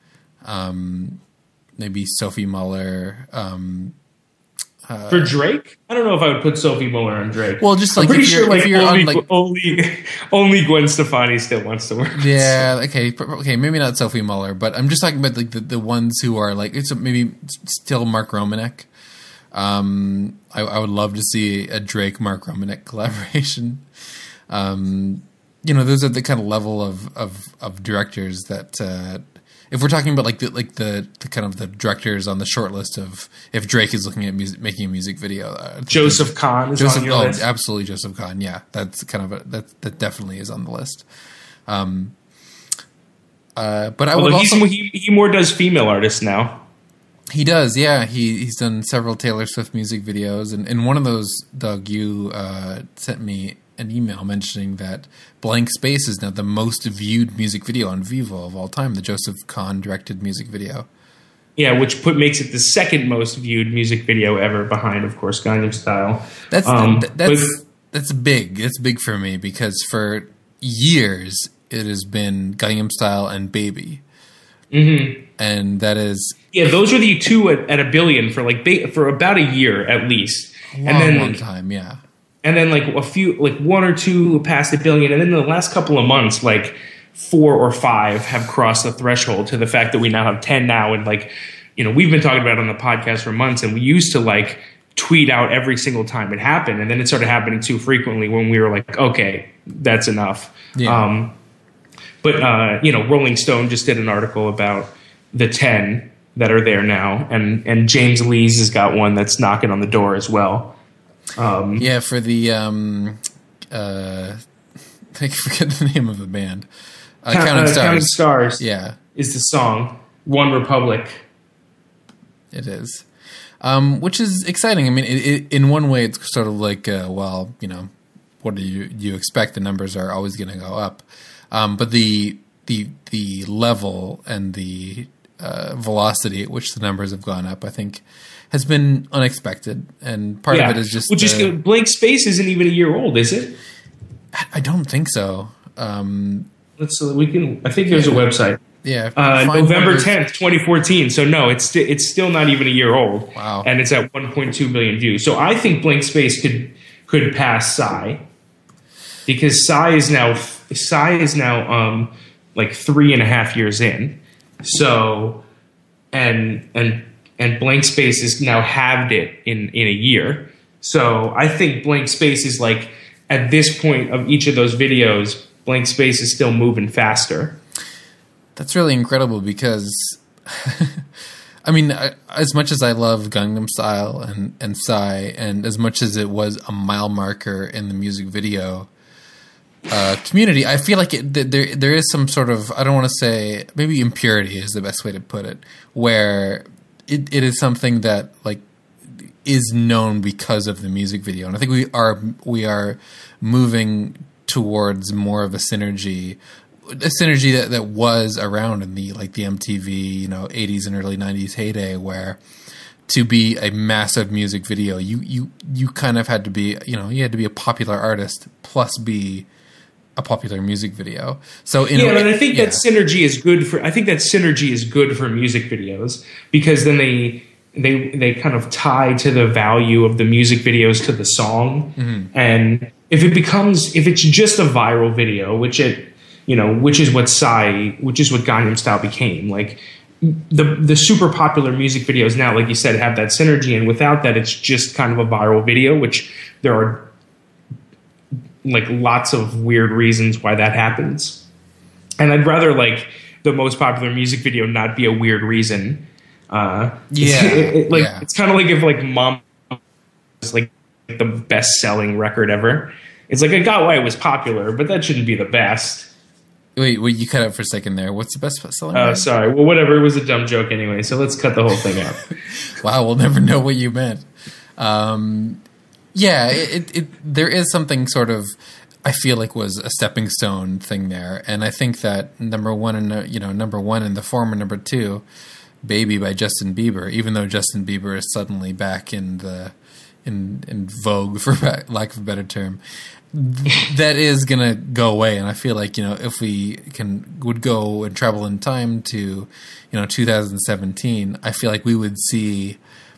um, maybe Sophie Muller. Um, uh, For Drake, I don't know if I would put Sophie Muller on Drake. Well, just like I'm pretty if sure you're, like if you're only, on like only only Gwen Stefani still wants to work. yeah, okay, okay, maybe not Sophie Muller, but I'm just talking about like the, the ones who are like it's maybe still Mark Romanek. Um, I, I would love to see a Drake Mark Romanek collaboration. Um, you know, those are the kind of level of of, of directors that uh, if we're talking about like the like the, the kind of the directors on the short list of if Drake is looking at music, making a music video, uh, Joseph Kahn is Joseph, on your oh, list. Absolutely, Joseph Kahn. Yeah, that's kind of a, that that definitely is on the list. Um, uh, but I Although would he's, also he he more does female artists now. He does, yeah. He he's done several Taylor Swift music videos, and, and one of those, Doug, you uh, sent me an email mentioning that Blank Space is now the most viewed music video on Vivo of all time, the Joseph Kahn directed music video. Yeah, which put makes it the second most viewed music video ever, behind, of course, Gangnam Style. That's um, th- that's but, that's big. It's big for me because for years it has been Gangnam Style and Baby, mm-hmm. and that is. Yeah, those were the two at, at a billion for like for about a year at least, Long, and then long time, yeah. And then like a few, like one or two past a billion, and then in the last couple of months, like four or five have crossed the threshold to the fact that we now have ten now, and like you know we've been talking about it on the podcast for months, and we used to like tweet out every single time it happened, and then it started happening too frequently when we were like, okay, that's enough. Yeah. Um, but uh, you know, Rolling Stone just did an article about the ten that are there now, and and James Lee's has got one that's knocking on the door as well. Um, yeah, for the um, uh, I forget the name of the band. Uh, Count, Counting uh, Stars. Counting Stars. Yeah, is the song One Republic. It is, um, which is exciting. I mean, it, it, in one way, it's sort of like, uh, well, you know, what do you you expect? The numbers are always going to go up, um, but the the the level and the Uh, velocity at which the numbers have gone up, I think, has been unexpected, and part yeah. of it is just well, just uh, Blank Space isn't even a year old, is it? I don't think so. Um, Let's uh, we can. I think there's a website. Yeah, uh, find November numbers. tenth, twenty fourteen. So no, it's st- it's still not even a year old. Wow, and it's at one point two billion views. So I think Blank Space could could pass Psy, because Psy is now Psy is now um, like three and a half years in. So, and and and Blank Space has now halved it in, in a year. So I think Blank Space is like, at this point of each of those videos, Blank Space is still moving faster. That's really incredible because, I mean, I, as much as I love Gangnam Style and, and Psy, and as much as it was a mile marker in the music video Uh, community, I feel like it, there there is some sort of, I don't want to say, maybe impurity is the best way to put it, where it, it is something that like is known because of the music video, and I think we are we are moving towards more of a synergy, a synergy that, that was around in the like the M T V, you know, eighties and early nineties heyday, where to be a massive music video, you you you kind of had to be, you know, you had to be a popular artist plus be a popular music video. So in yeah, a, and I think yeah. that synergy is good for. I think that synergy is good for music videos, because then they they they kind of tie to the value of the music videos to the song. Mm-hmm. And if it becomes, if it's just a viral video, which it, you know, which is what Psy, which is what Gangnam Style became, like the the super popular music videos now, like you said, have that synergy, and without that, it's just kind of a viral video, which there are like lots of weird reasons why that happens. And I'd rather like the most popular music video not be a weird reason. Uh, yeah. It, it, like, yeah. It's kind of like if like Mom was like the best selling record ever. It's like, I got why it was popular, but that shouldn't be the best. Wait, wait, you cut out for a second there. What's the best selling? Oh, uh, sorry. Well, whatever. It was a dumb joke anyway. So let's cut the whole thing out. Wow. We'll never know what you meant. Um, Yeah, it, it there is something sort of I feel like was a stepping stone thing there. And I think that number one and you know number one in the former, number two, Baby by Justin Bieber, even though Justin Bieber is suddenly back in the in in vogue, for lack of a better term, that is gonna go away. And I feel like, you know, if we can would go and travel in time to, you know, two thousand seventeen, I feel like we would see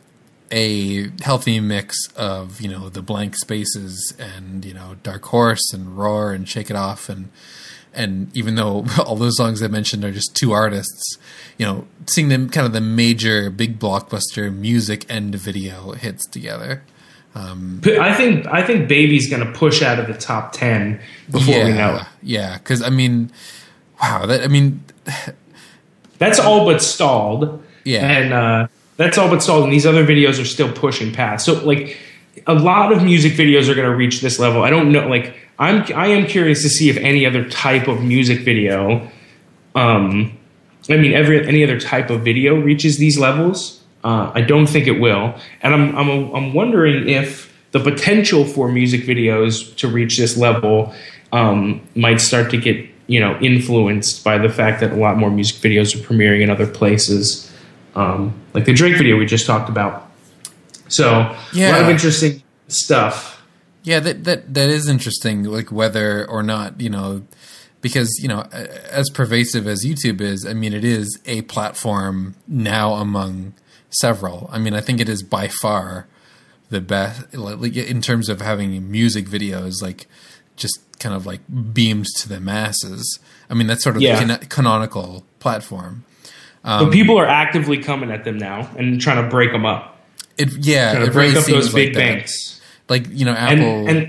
a healthy mix of, you know, the Blank Spaces and, you know, Dark Horse and Roar and Shake It Off, and and even though all those songs I mentioned are just two artists, you know, seeing them kind of the major big blockbuster music and video hits together. Um, I think I think Baby's going to push out of the top ten before yeah, we know it. Yeah, because I mean, wow, that I mean, that's all but stalled. Yeah, and uh, that's all but stalled, and these other videos are still pushing past. So, like, a lot of music videos are going to reach this level. I don't know, like, I'm I am curious to see if any other type of music video, um, I mean, every any other type of video reaches these levels. Uh, I don't think it will, and I'm I'm I'm wondering if the potential for music videos to reach this level um, might start to get, you know, influenced by the fact that a lot more music videos are premiering in other places, um, like the Drake video we just talked about. So yeah. A lot of interesting stuff. Yeah, that that that is interesting. Like whether or not, you know, because, you know, as pervasive as YouTube is, I mean, it is a platform now among several. I mean, I think it is by far the best, like, in terms of having music videos, like, just kind of like beamed to the masses. I mean, that's sort of yeah. the can- canonical platform. Um, but people are actively coming at them now and trying to break them up. It yeah, trying to it break really up those big like banks. Like, you know, Apple. And, and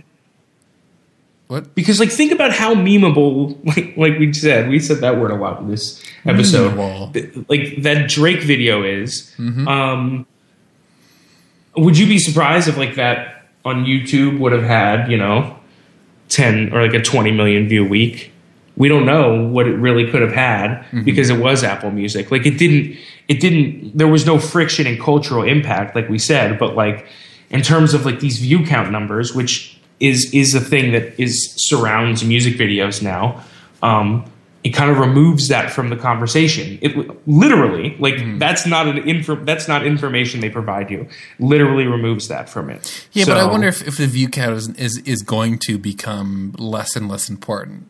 what? Because, like, think about how memeable, like like we said, we said that word a lot in this episode. Memeable. Like that Drake video is. Mm-hmm. Um, would you be surprised if, like, that on YouTube would have had, you know, ten or like a twenty million view week? We don't know what it really could have had mm-hmm. because it was Apple Music. Like, it didn't. It didn't. There was no friction and cultural impact, like we said. But, like, in terms of, like, these view count numbers, which is is a thing that is surrounds music videos now. Um, it kind of removes that from the conversation. It literally, like, mm. that's not an info, that's not information they provide you. Literally removes that from it. Yeah, so, but I wonder if, if the view count is, is is going to become less and less important.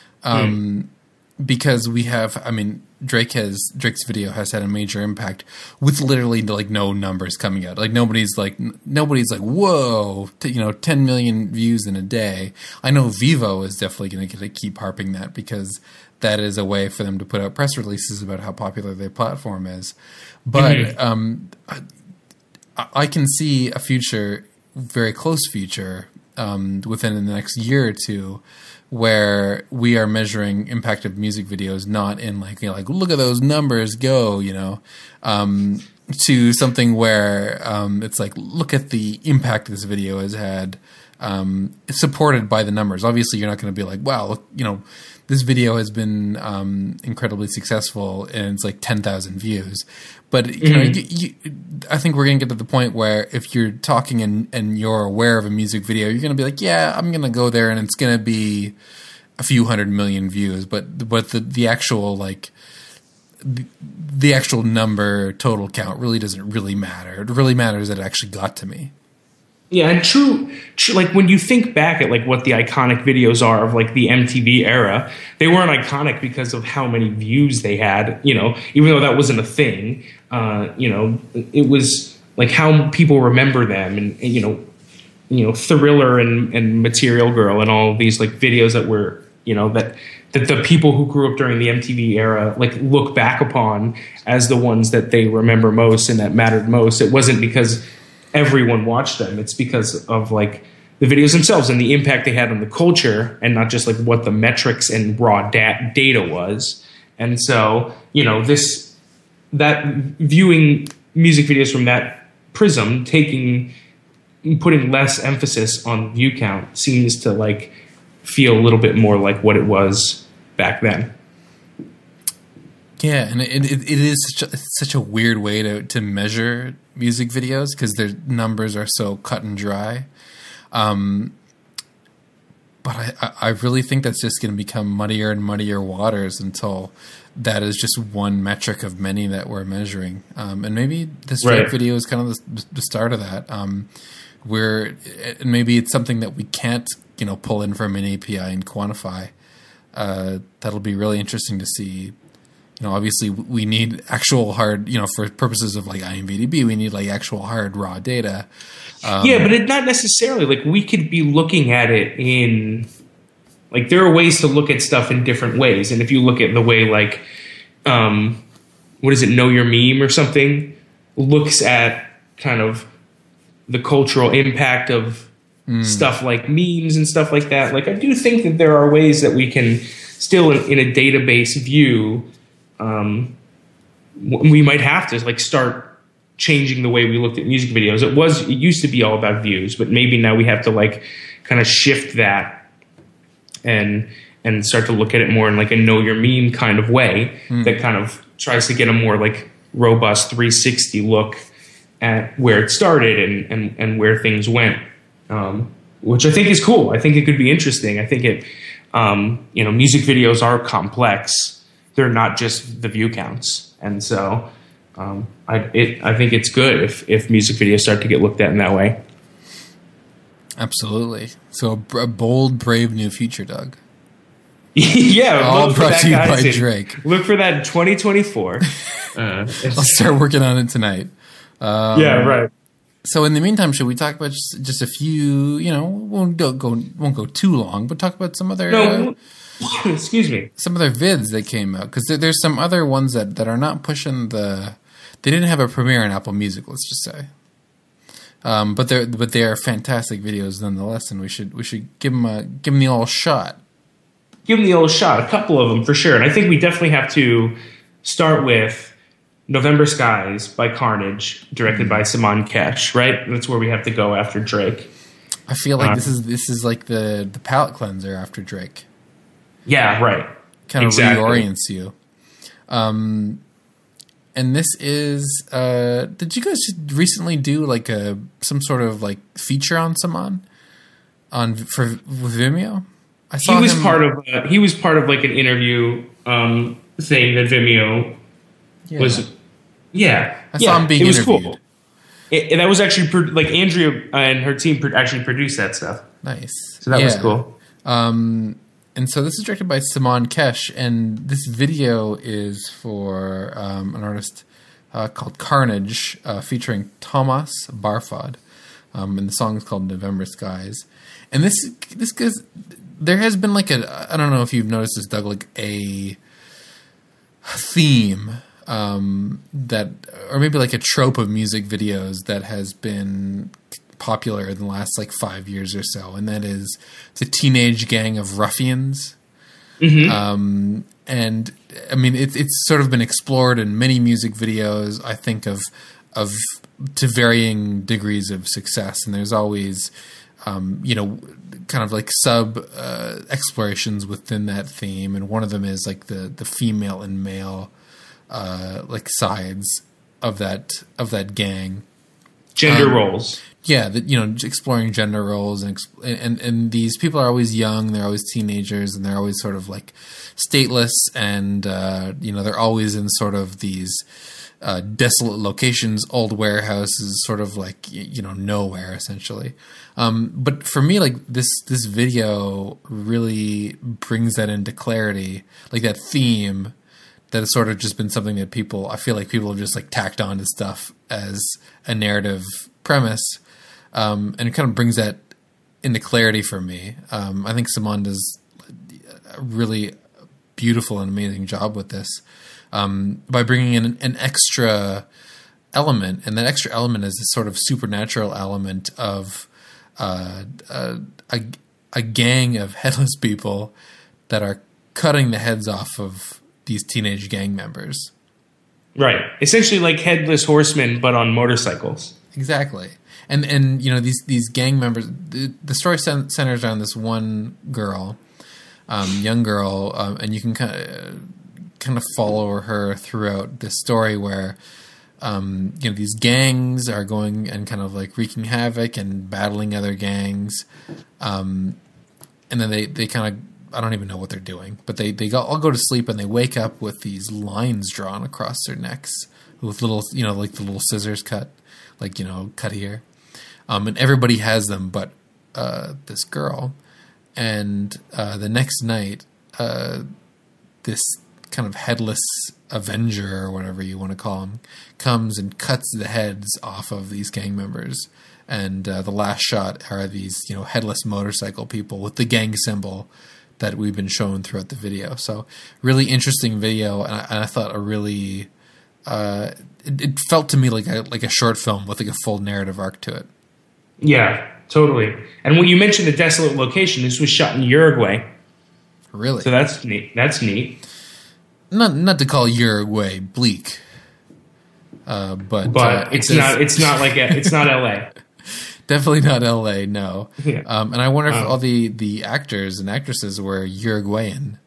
Um, mm. Because we have, I mean, Drake has Drake's video has had a major impact with literally like no numbers coming out. Like nobody's like nobody's like whoa, t- you know, ten million views in a day. I know Vivo is definitely going to keep harping that because that is a way for them to put out press releases about how popular their platform is. But mm-hmm. um, I, I can see a future, very close future, um, within the next year or two, where we are measuring impact of music videos not in like, you know, like, look at those numbers go, you know, um, to something where um, it's like, look at the impact this video has had, um, supported by the numbers. Obviously, you're not going to be like, wow, look, you know, this video has been um, incredibly successful and it's like ten thousand views. But, you mm-hmm. know, you, you, I think we're going to get to the point where if you're talking and, and you're aware of a music video, you're going to be like, yeah, I'm going to go there and it's going to be a few hundred million views. But but the, the actual, like, the, the actual number total count really doesn't really matter. It really matters that it actually got to me. Yeah, and true, true, like when you think back at like what the iconic videos are of like the M T V era, they weren't iconic because of how many views they had, you know, even though that wasn't a thing, uh, you know, it was like how people remember them and, and you know, you know, Thriller and, and Material Girl and all of these like videos that were, you know, that, that the people who grew up during the M T V era like look back upon as the ones that they remember most and that mattered most. It wasn't because everyone watched them. It's because of like the videos themselves and the impact they had on the culture and not just like what the metrics and raw da- data was. And so, you know, this, that viewing music videos from that prism, taking, putting less emphasis on view count seems to like feel a little bit more like what it was back then. Yeah, and it, it, it is such a, such a weird way to, to measure music videos because their numbers are so cut and dry. Um, but I, I really think that's just going to become muddier and muddier waters until that is just one metric of many that we're measuring. Um, and maybe this Drake Right. video is kind of the, the start of that. Um, where and maybe it's something that we can't, you know, pull in from an A P I and quantify. Uh, that'll be really interesting to see. You know, obviously we need actual hard, you know, for purposes of like I M V D B, we need like actual hard raw data. Um, yeah, but it not necessarily. Like we could be looking at it in like there are ways to look at stuff in different ways. And if you look at the way like um, what is it, Know Your Meme or something looks at kind of the cultural impact of mm. stuff like memes and stuff like that. Like I do think that there are ways that we can still in, in a database view. Um, we might have to like start changing the way we looked at music videos. It was, it used to be all about views, but maybe now we have to like kind of shift that and, and start to look at it more in like a know your meme kind of way mm. that kind of tries to get a more like robust three sixty look at where it started and, and, and where things went. Um, which I think is cool. I think it could be interesting. I think it, um, you know, music videos are complex. They're not just the view counts. And so um, I it, I think it's good if, if music videos start to get looked at in that way. Absolutely. So a, a bold, brave new future, Doug. yeah. All look brought for to you that, by guys. Drake. Look for that in twenty twenty-four. uh, I'll start working on it tonight. Um, yeah, right. So in the meantime, should we talk about just, just a few, you know, won't go, go won't go too long, but talk about some other... No, uh, excuse me. Some other vids that came out, because there, there's some other ones that, that are not pushing the. They didn't have a premiere on Apple Music, let's just say. Um, but they're but they are fantastic videos nonetheless, and we should we should give them a give them the old shot. Give them the old shot, a couple of them for sure, and I think we definitely have to start with November Skies by Carnage, directed by Saman Kesh. Right, that's where we have to go after Drake. I feel like uh, this is this is like the the palate cleanser after Drake. Yeah, right. Kind of exactly. reorients you. Um, and this is. Uh, did you guys recently do like a some sort of like feature on Saman on for with Vimeo? I saw he was him, part of. Uh, he was part of like an interview um, thing that Vimeo yeah. was. Yeah, I yeah, saw him being it was interviewed. Cool. It, and that was actually pro- like Andrea and her team pro- actually produced that stuff. Nice. So that yeah. was cool. Um, and so this is directed by Saman Kesh, and this video is for um, an artist uh, called Carnage, uh, featuring Thomas Barfod, um, and the song is called November Skies. And this this goes. There has been like a I don't know if you've noticed this, Doug, like a theme um, that, or maybe like a trope of music videos that has been popular in the last like five years or so, and that is the teenage gang of ruffians. Mm-hmm. Um, and I mean, it's it's sort of been explored in many music videos. I think of of to varying degrees of success, and there's always, um, you know, kind of like sub uh, explorations within that theme. And one of them is like the the female and male uh, like sides of that of that gang. Gender um, roles. Yeah, that, you know, exploring gender roles, and, and and these people are always young, they're always teenagers, and they're always sort of like stateless, and uh, you know, they're always in sort of these uh, desolate locations, old warehouses, sort of like, you know, nowhere essentially. Um, but for me, like this this video really brings that into clarity, like that theme that has sort of just been something that people, I feel like people have just like tacked on to stuff as a narrative premise. Um, and it kind of brings that into clarity for me. Um, I think Saman does a really beautiful and amazing job with this, um, by bringing in an, an extra element, and that extra element is this sort of supernatural element of uh, a, a, a gang of headless people that are cutting the heads off of these teenage gang members. Right. Essentially like Headless Horsemen, but on motorcycles. Exactly. And, and you know, these, these gang members, the, the story centers around this one girl, um, young girl, um, and you can kind of, kind of follow her throughout this story where, um, you know, these gangs are going and kind of like wreaking havoc and battling other gangs. Um, and then they, they kind of, I don't even know what they're doing, but they, they go, all go to sleep and they wake up with these lines drawn across their necks with little, you know, like the little scissors cut, like, you know, cut here. Um, and everybody has them but uh, this girl. And uh, the next night, uh, this kind of headless avenger or whatever you want to call him comes and cuts the heads off of these gang members. And uh, the last shot are these, you know, headless motorcycle people with the gang symbol that we've been shown throughout the video. So really interesting video, and I, and I thought a really uh, it, it felt to me like a like a short film with like a full narrative arc to it. Yeah, totally. And when you mentioned the desolate location, this was shot in Uruguay. Really? So that's neat. That's neat. Not not to call Uruguay bleak, uh, but but uh, it's it not. It's not like a, it's not L A. Definitely not L A. No. Yeah. Um, and I wonder if um, all the, the actors and actresses were Uruguayan.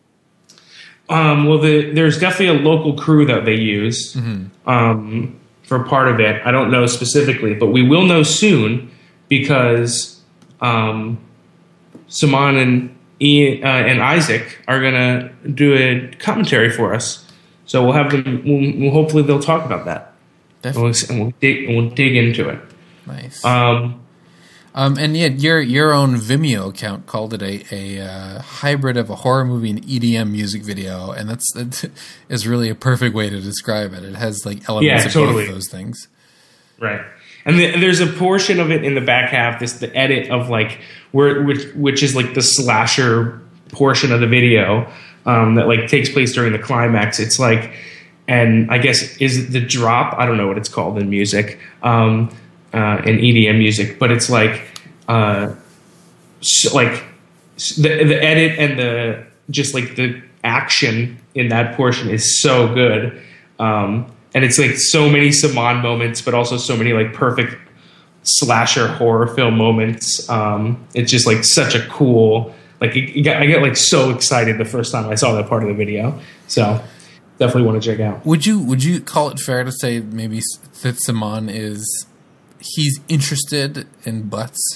Um, well, the, there's definitely a local crew that they use Mm-hmm. um, for part of it. I don't know specifically, but we will know soon because um, Saman and Ian, uh, and Isaac are gonna do a commentary for us. So we'll have them. We'll, we'll hopefully they'll talk about that. Definitely. And we'll, and we'll dig. And we'll dig into it. Nice. Um, Um, and yet your your own Vimeo account called it a, a uh, hybrid of a horror movie and E D M music video, and that's that is really a perfect way to describe it. It has like elements Yeah, of totally. both of those things. Right. And, the, and there's a portion of it in the back half, this the edit of like where which which is like the slasher portion of the video um, that like takes place during the climax. It's like, and I guess is the drop. I don't know what it's called in music, um, uh, in E D M music, but it's like uh, so like the the edit and the just like the action in that portion is so good. Um, And it's like so many Saman moments, but also so many like perfect slasher horror film moments. Um, it's just like such a cool, like it, it got, I get like so excited the first time I saw that part of the video. So definitely want to check out. Would you would you call it fair to say maybe that Saman is he's interested in butts?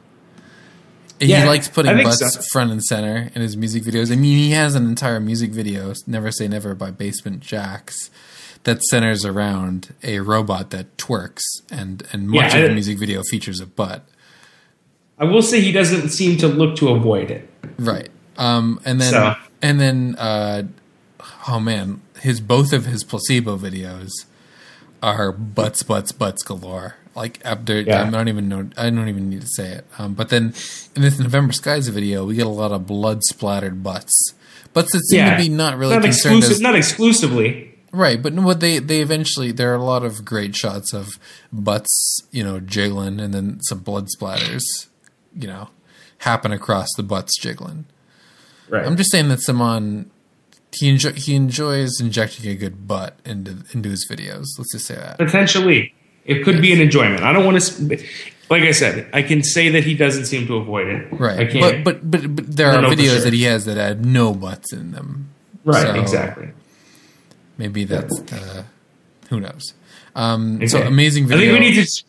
Yeah, he likes I putting think butts so. front and center in his music videos. I mean, he has an entire music video, "Never Say Never" by Basement Jaxx, that centers around a robot that twerks, and, and much Yeah, of the I- music video features a butt. I will say he doesn't seem to look to avoid it. Right. Um, and then, So- and then, uh, oh man, his, both of his placebo videos are butts, butts, butts galore. Like after, Yeah. I don't even know, I don't even need to say it. Um, but then in this November Skies video, we get a lot of blood splattered butts. Butts that seem Yeah, to be not really not concerned exclusive, as, not exclusively. right, but what they they eventually there are a lot of great shots of butts, you know, jiggling, and then some blood splatters, you know, happen across the butts jiggling. Right. I'm just saying that Saman he enjoy, he enjoys injecting a good butt into into his videos. Let's just say that. Potentially, it could be an enjoyment. I don't want to. Like I said, I can say that he doesn't seem to avoid it. Right, I can't. but, but but but there I are don't know for videos sure. that he has that had no butts in them. right. So Exactly. Maybe that's uh, who knows. Um, Okay. So amazing video. I think we need to.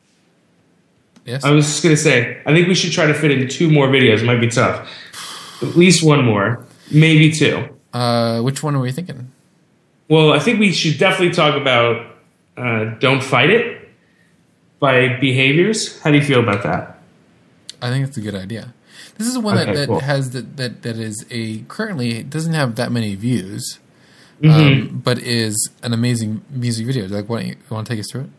Yes. I was just gonna say, I think we should try to fit in two more videos. It might be tough. At least one more, maybe two. Uh, which one are we thinking? Well, I think we should definitely talk about uh, "Don't Fight It" by Behaviors. How do you feel about that? I think it's a good idea. This is one Okay, that, that cool. has that, that that is a currently doesn't have that many views, Mm-hmm. um, but is an amazing music video. Like, why don't you, you want to take us through it?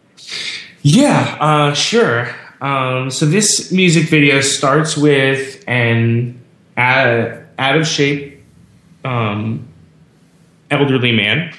Yeah, uh, sure. Um, so this music video starts with an out, out of shape um, elderly man.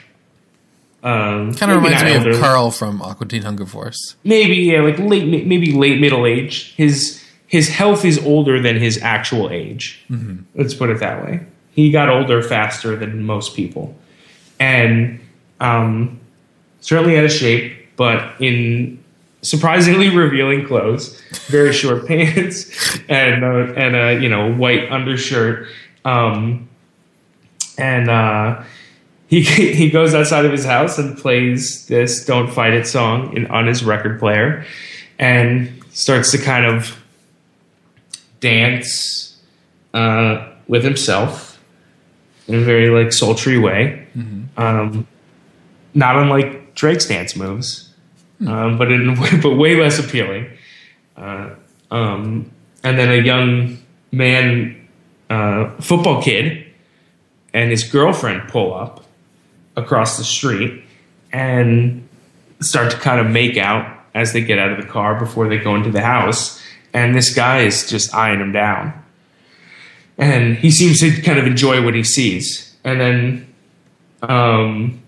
Um, Kind of maybe reminds not me elderly. of Carl from Aqua Teen Hunger Force. Maybe yeah, like late, maybe late middle age. His his health is older than his actual age. Mm-hmm. Let's put it that way. He got older faster than most people, and um, certainly out of shape, but in surprisingly revealing clothes, very short pants, and uh, and a you know white undershirt, um, and uh, he he goes outside of his house and plays this "Don't Fight It" song in, on his record player, and starts to kind of dance uh, with himself in a very like sultry way, mm-hmm. um, not unlike Drake's dance moves, mm-hmm. um, but in but way less appealing. Uh, um, and then a young man, uh, football kid, and his girlfriend pull up across the street and start to kind of make out as they get out of the car before they go into the house. And this guy is just eyeing him down. And he seems to kind of enjoy what he sees. And then um,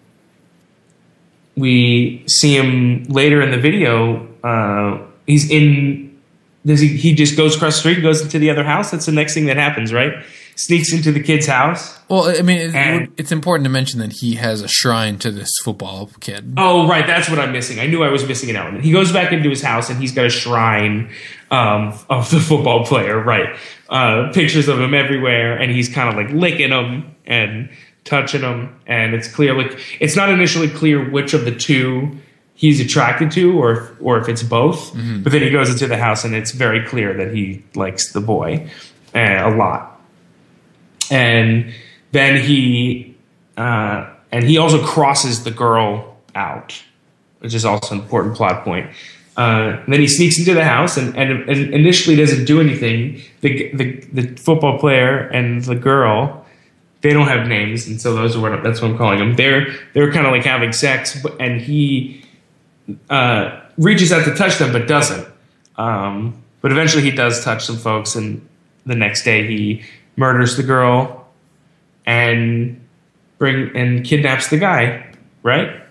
we see him later in the video. Uh, he's in, does he, he just goes across the street and goes into the other house. That's the next thing that happens, right? Sneaks into the kid's house. Well, I mean, it, and, it's important to mention that he has a shrine to this football kid. Oh, right. That's what I'm missing. I knew I was missing an element. He goes back into his house and he's got a shrine um, of the football player, right? Uh, pictures of him everywhere, and he's kind of like licking them and touching them. And it's clear, like, it's not initially clear which of the two he's attracted to, or if, or if it's both. Mm-hmm. But then he goes into the house and it's very clear that he likes the boy uh, a lot. And then he, uh, and he also crosses the girl out, which is also an important plot point. Uh, and then he sneaks into the house and, and, and initially doesn't do anything. The, the the football player and the girl, they don't have names, and so those are what that's what I'm calling them. They're they're kind of like having sex, but, and he uh, reaches out to touch them, but doesn't. Um, but eventually, he does touch some folks, and the next day he murders the girl and bring and kidnaps the guy, right?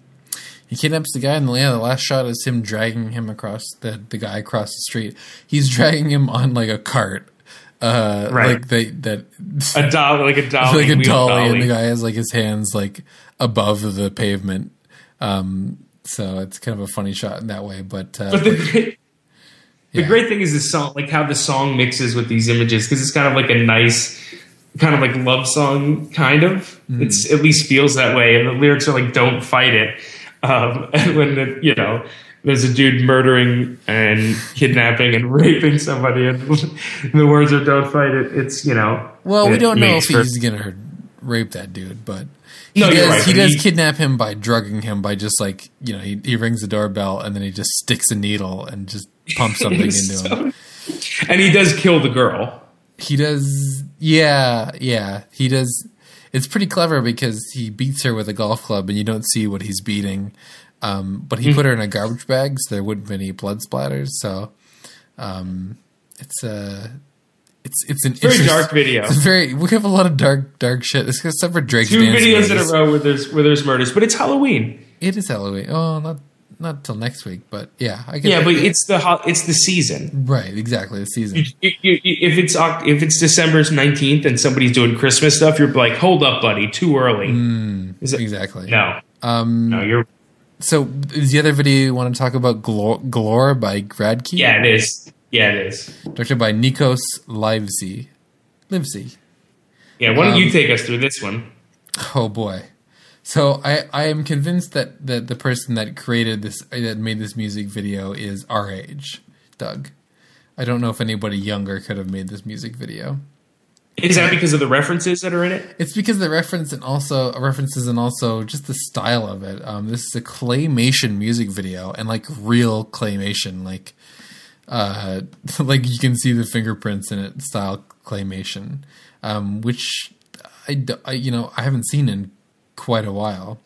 He kidnaps the guy, and yeah, the last shot is him dragging him across the the guy across the street. He's dragging him on like a cart, uh, right? Like they that a dolly, like a dolly, like a dolly, dolly, and the guy has like his hands like above the pavement. Um, so it's kind of a funny shot in that way, but. Uh, but the great, the yeah. great thing is the song, like how the song mixes with these images, because it's kind of like a nice, kind of like love song, kind of. Mm. It's at least feels that way, and the lyrics are like "Don't fight it." Um, and when the, you know, there's a dude murdering and kidnapping and raping somebody, and the words are "Don't fight it," it's, you know. Well, we don't know if for, he's gonna rape that dude, but he no, does, you're right, he does he, kidnap him by drugging him by just like, you know, he, he rings the doorbell and then he just sticks a needle and just pumps something into so, him. And he does kill the girl. He does, yeah, yeah, he does. It's pretty clever because he beats her with a golf club and you don't see what he's beating. Um, but he mm-hmm. put her in a garbage bag so there wouldn't be any blood splatters. So um, it's a it's it's an very dark video. It's very we have a lot of dark dark shit. Except for Drake's two dance videos movies. in a row where there's where there's murders, but it's Halloween. It is Halloween. Oh, not not till next week, but yeah, I get yeah, that. but it's the it's the season, right? Exactly, the season. You, you, you, if it's if it's December nineteenth and somebody's doing Christmas stuff, you're like, hold up, buddy, too early. Mm, it, exactly. No, um, no, you're. So is the other video you want to talk about Glor, Glor by Gradkey? Yeah, it is. Yeah, it is. Directed by Nikos Livesey. Livesey. Yeah, why don't um, you take us through this one? Oh boy. So I, I am convinced that, that the person that created this, that made this music video is our age, Doug. I don't know if anybody younger could have made this music video. Is that because of the references that are in it? It's because of the reference and also references and also just the style of it. Um, this is a claymation music video, and like real claymation, like uh, like you can see the fingerprints in it, style claymation, um, which I, I you know I haven't seen in quite a while.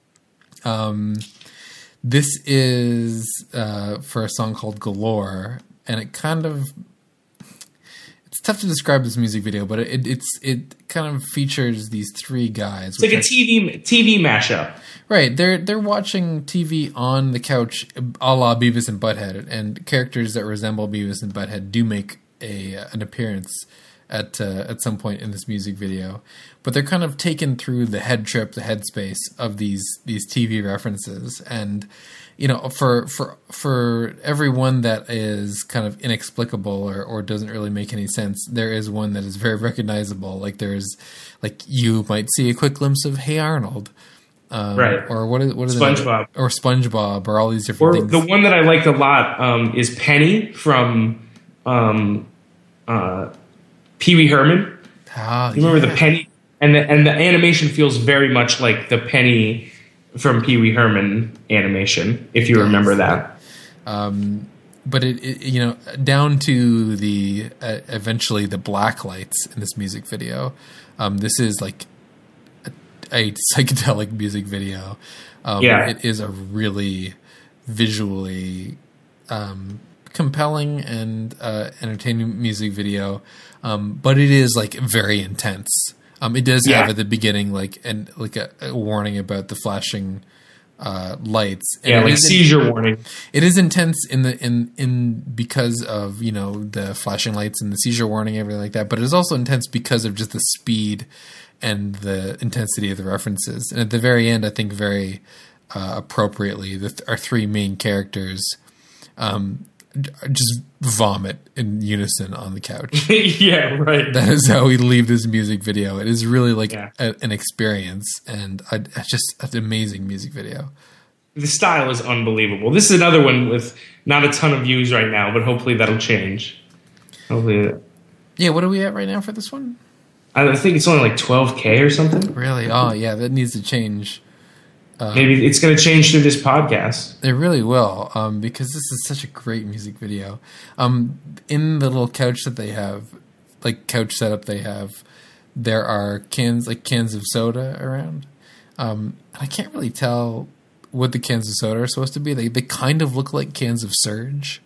Um, this is uh, for a song called Galore, and it kind of. It's tough to describe this music video, but it, it's it kind of features these three guys. It's like a T V T V mashup, right? They're they're watching T V on the couch, a la Beavis and Butthead, and characters that resemble Beavis and Butthead do make a an appearance at uh, at some point in this music video. But they're kind of taken through the head trip, the headspace of these these T V references, and. You know, for for for every one that is kind of inexplicable or, or doesn't really make any sense, there is one that is very recognizable. Like there's, like you might see a quick glimpse of Hey Arnold, um, right? Or what is what is SpongeBob or SpongeBob or all these different or things. The one that I liked a lot um, is Penny from um, uh, Pee Wee Herman. Oh, You remember yeah. the penny? And the, and the animation feels very much like the penny from Pee Wee Herman animation, if you remember that. Um, but it, it, you know, down to the uh, eventually the black lights in this music video. Um, this is like a, a psychedelic music video. Um, Yeah. It is a really visually um, compelling and uh, entertaining music video, um, but it is like very intense. Um, it does Yeah. have at the beginning like and like a, a warning about the flashing uh, lights. And Yeah, it like is in- seizure warning. it is intense in the in in because of, you know, the flashing lights and the seizure warning, everything like that. But it is also intense because of just the speed and the intensity of the references. And at the very end, I think very uh, appropriately, the th- our three main characters um, just vomit in unison on the couch. Yeah, right. That is how we leave this music video. It is really like Yeah. a, an experience, and I, I just an amazing music video. The style is unbelievable. This is another one with not a ton of views right now, but hopefully that'll change. Hopefully, Yeah, what are we at right now for this one? I think it's only like twelve K or something. Really? Oh, yeah, that needs to change. Maybe it's going to change through this podcast. It really will, um, because this is such a great music video. Um, in the little couch that they have, like couch setup they have, there are cans, like cans of soda around. Um, and I can't really tell what the cans of soda are supposed to be. They they kind of look like cans of Surge.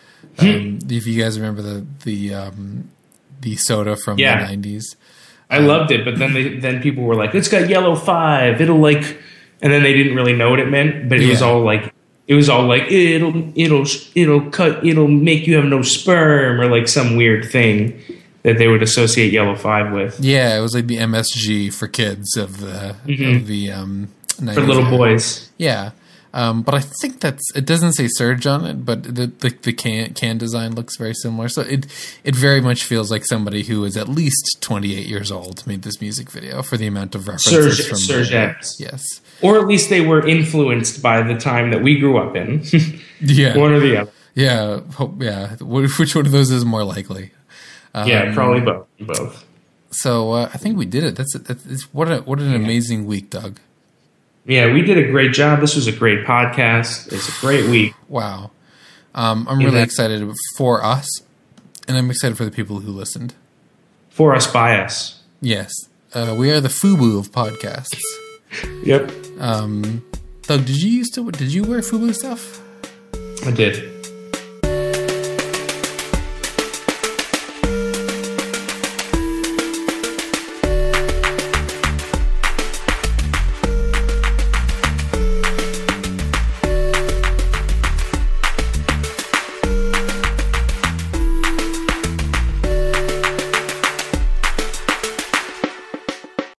Um, if you guys remember the the um, the soda from Yeah. the nineties. I loved it, but then they, then people were like, "It's got yellow five. It'll like," and then they didn't really know what it meant. But it was Yeah. all like, it was all like, "It'll it'll it'll cut. It'll make you have no sperm," or like some weird thing that they would associate yellow five with Yeah, it was like the M S G for kids of the of the um, for nineties little era. boys. Yeah, um, but I think that's it. Doesn't say Surge on it, but the the, the can can design looks very similar. So it it very much feels like somebody who is at least twenty-eight years old made this music video for the amount of references Surge- from Surgettes. Yes, Or at least they were influenced by the time that we grew up in. yeah, One or the other. yeah, hope, yeah. Wh- Which one of those is more likely? Um, Yeah, probably both. Both. So uh, I think we did it. That's, that's it's, what a what an amazing week, Doug. Yeah, we did a great job. This was a great podcast. It's a great week. Wow. Um, I'm really Yeah. excited for us, and I'm excited for the people who listened. For us, by us. Yes. Uh, we are the FUBU of podcasts. Yep, Um, Doug, did you used to, did you wear FUBU stuff? I did.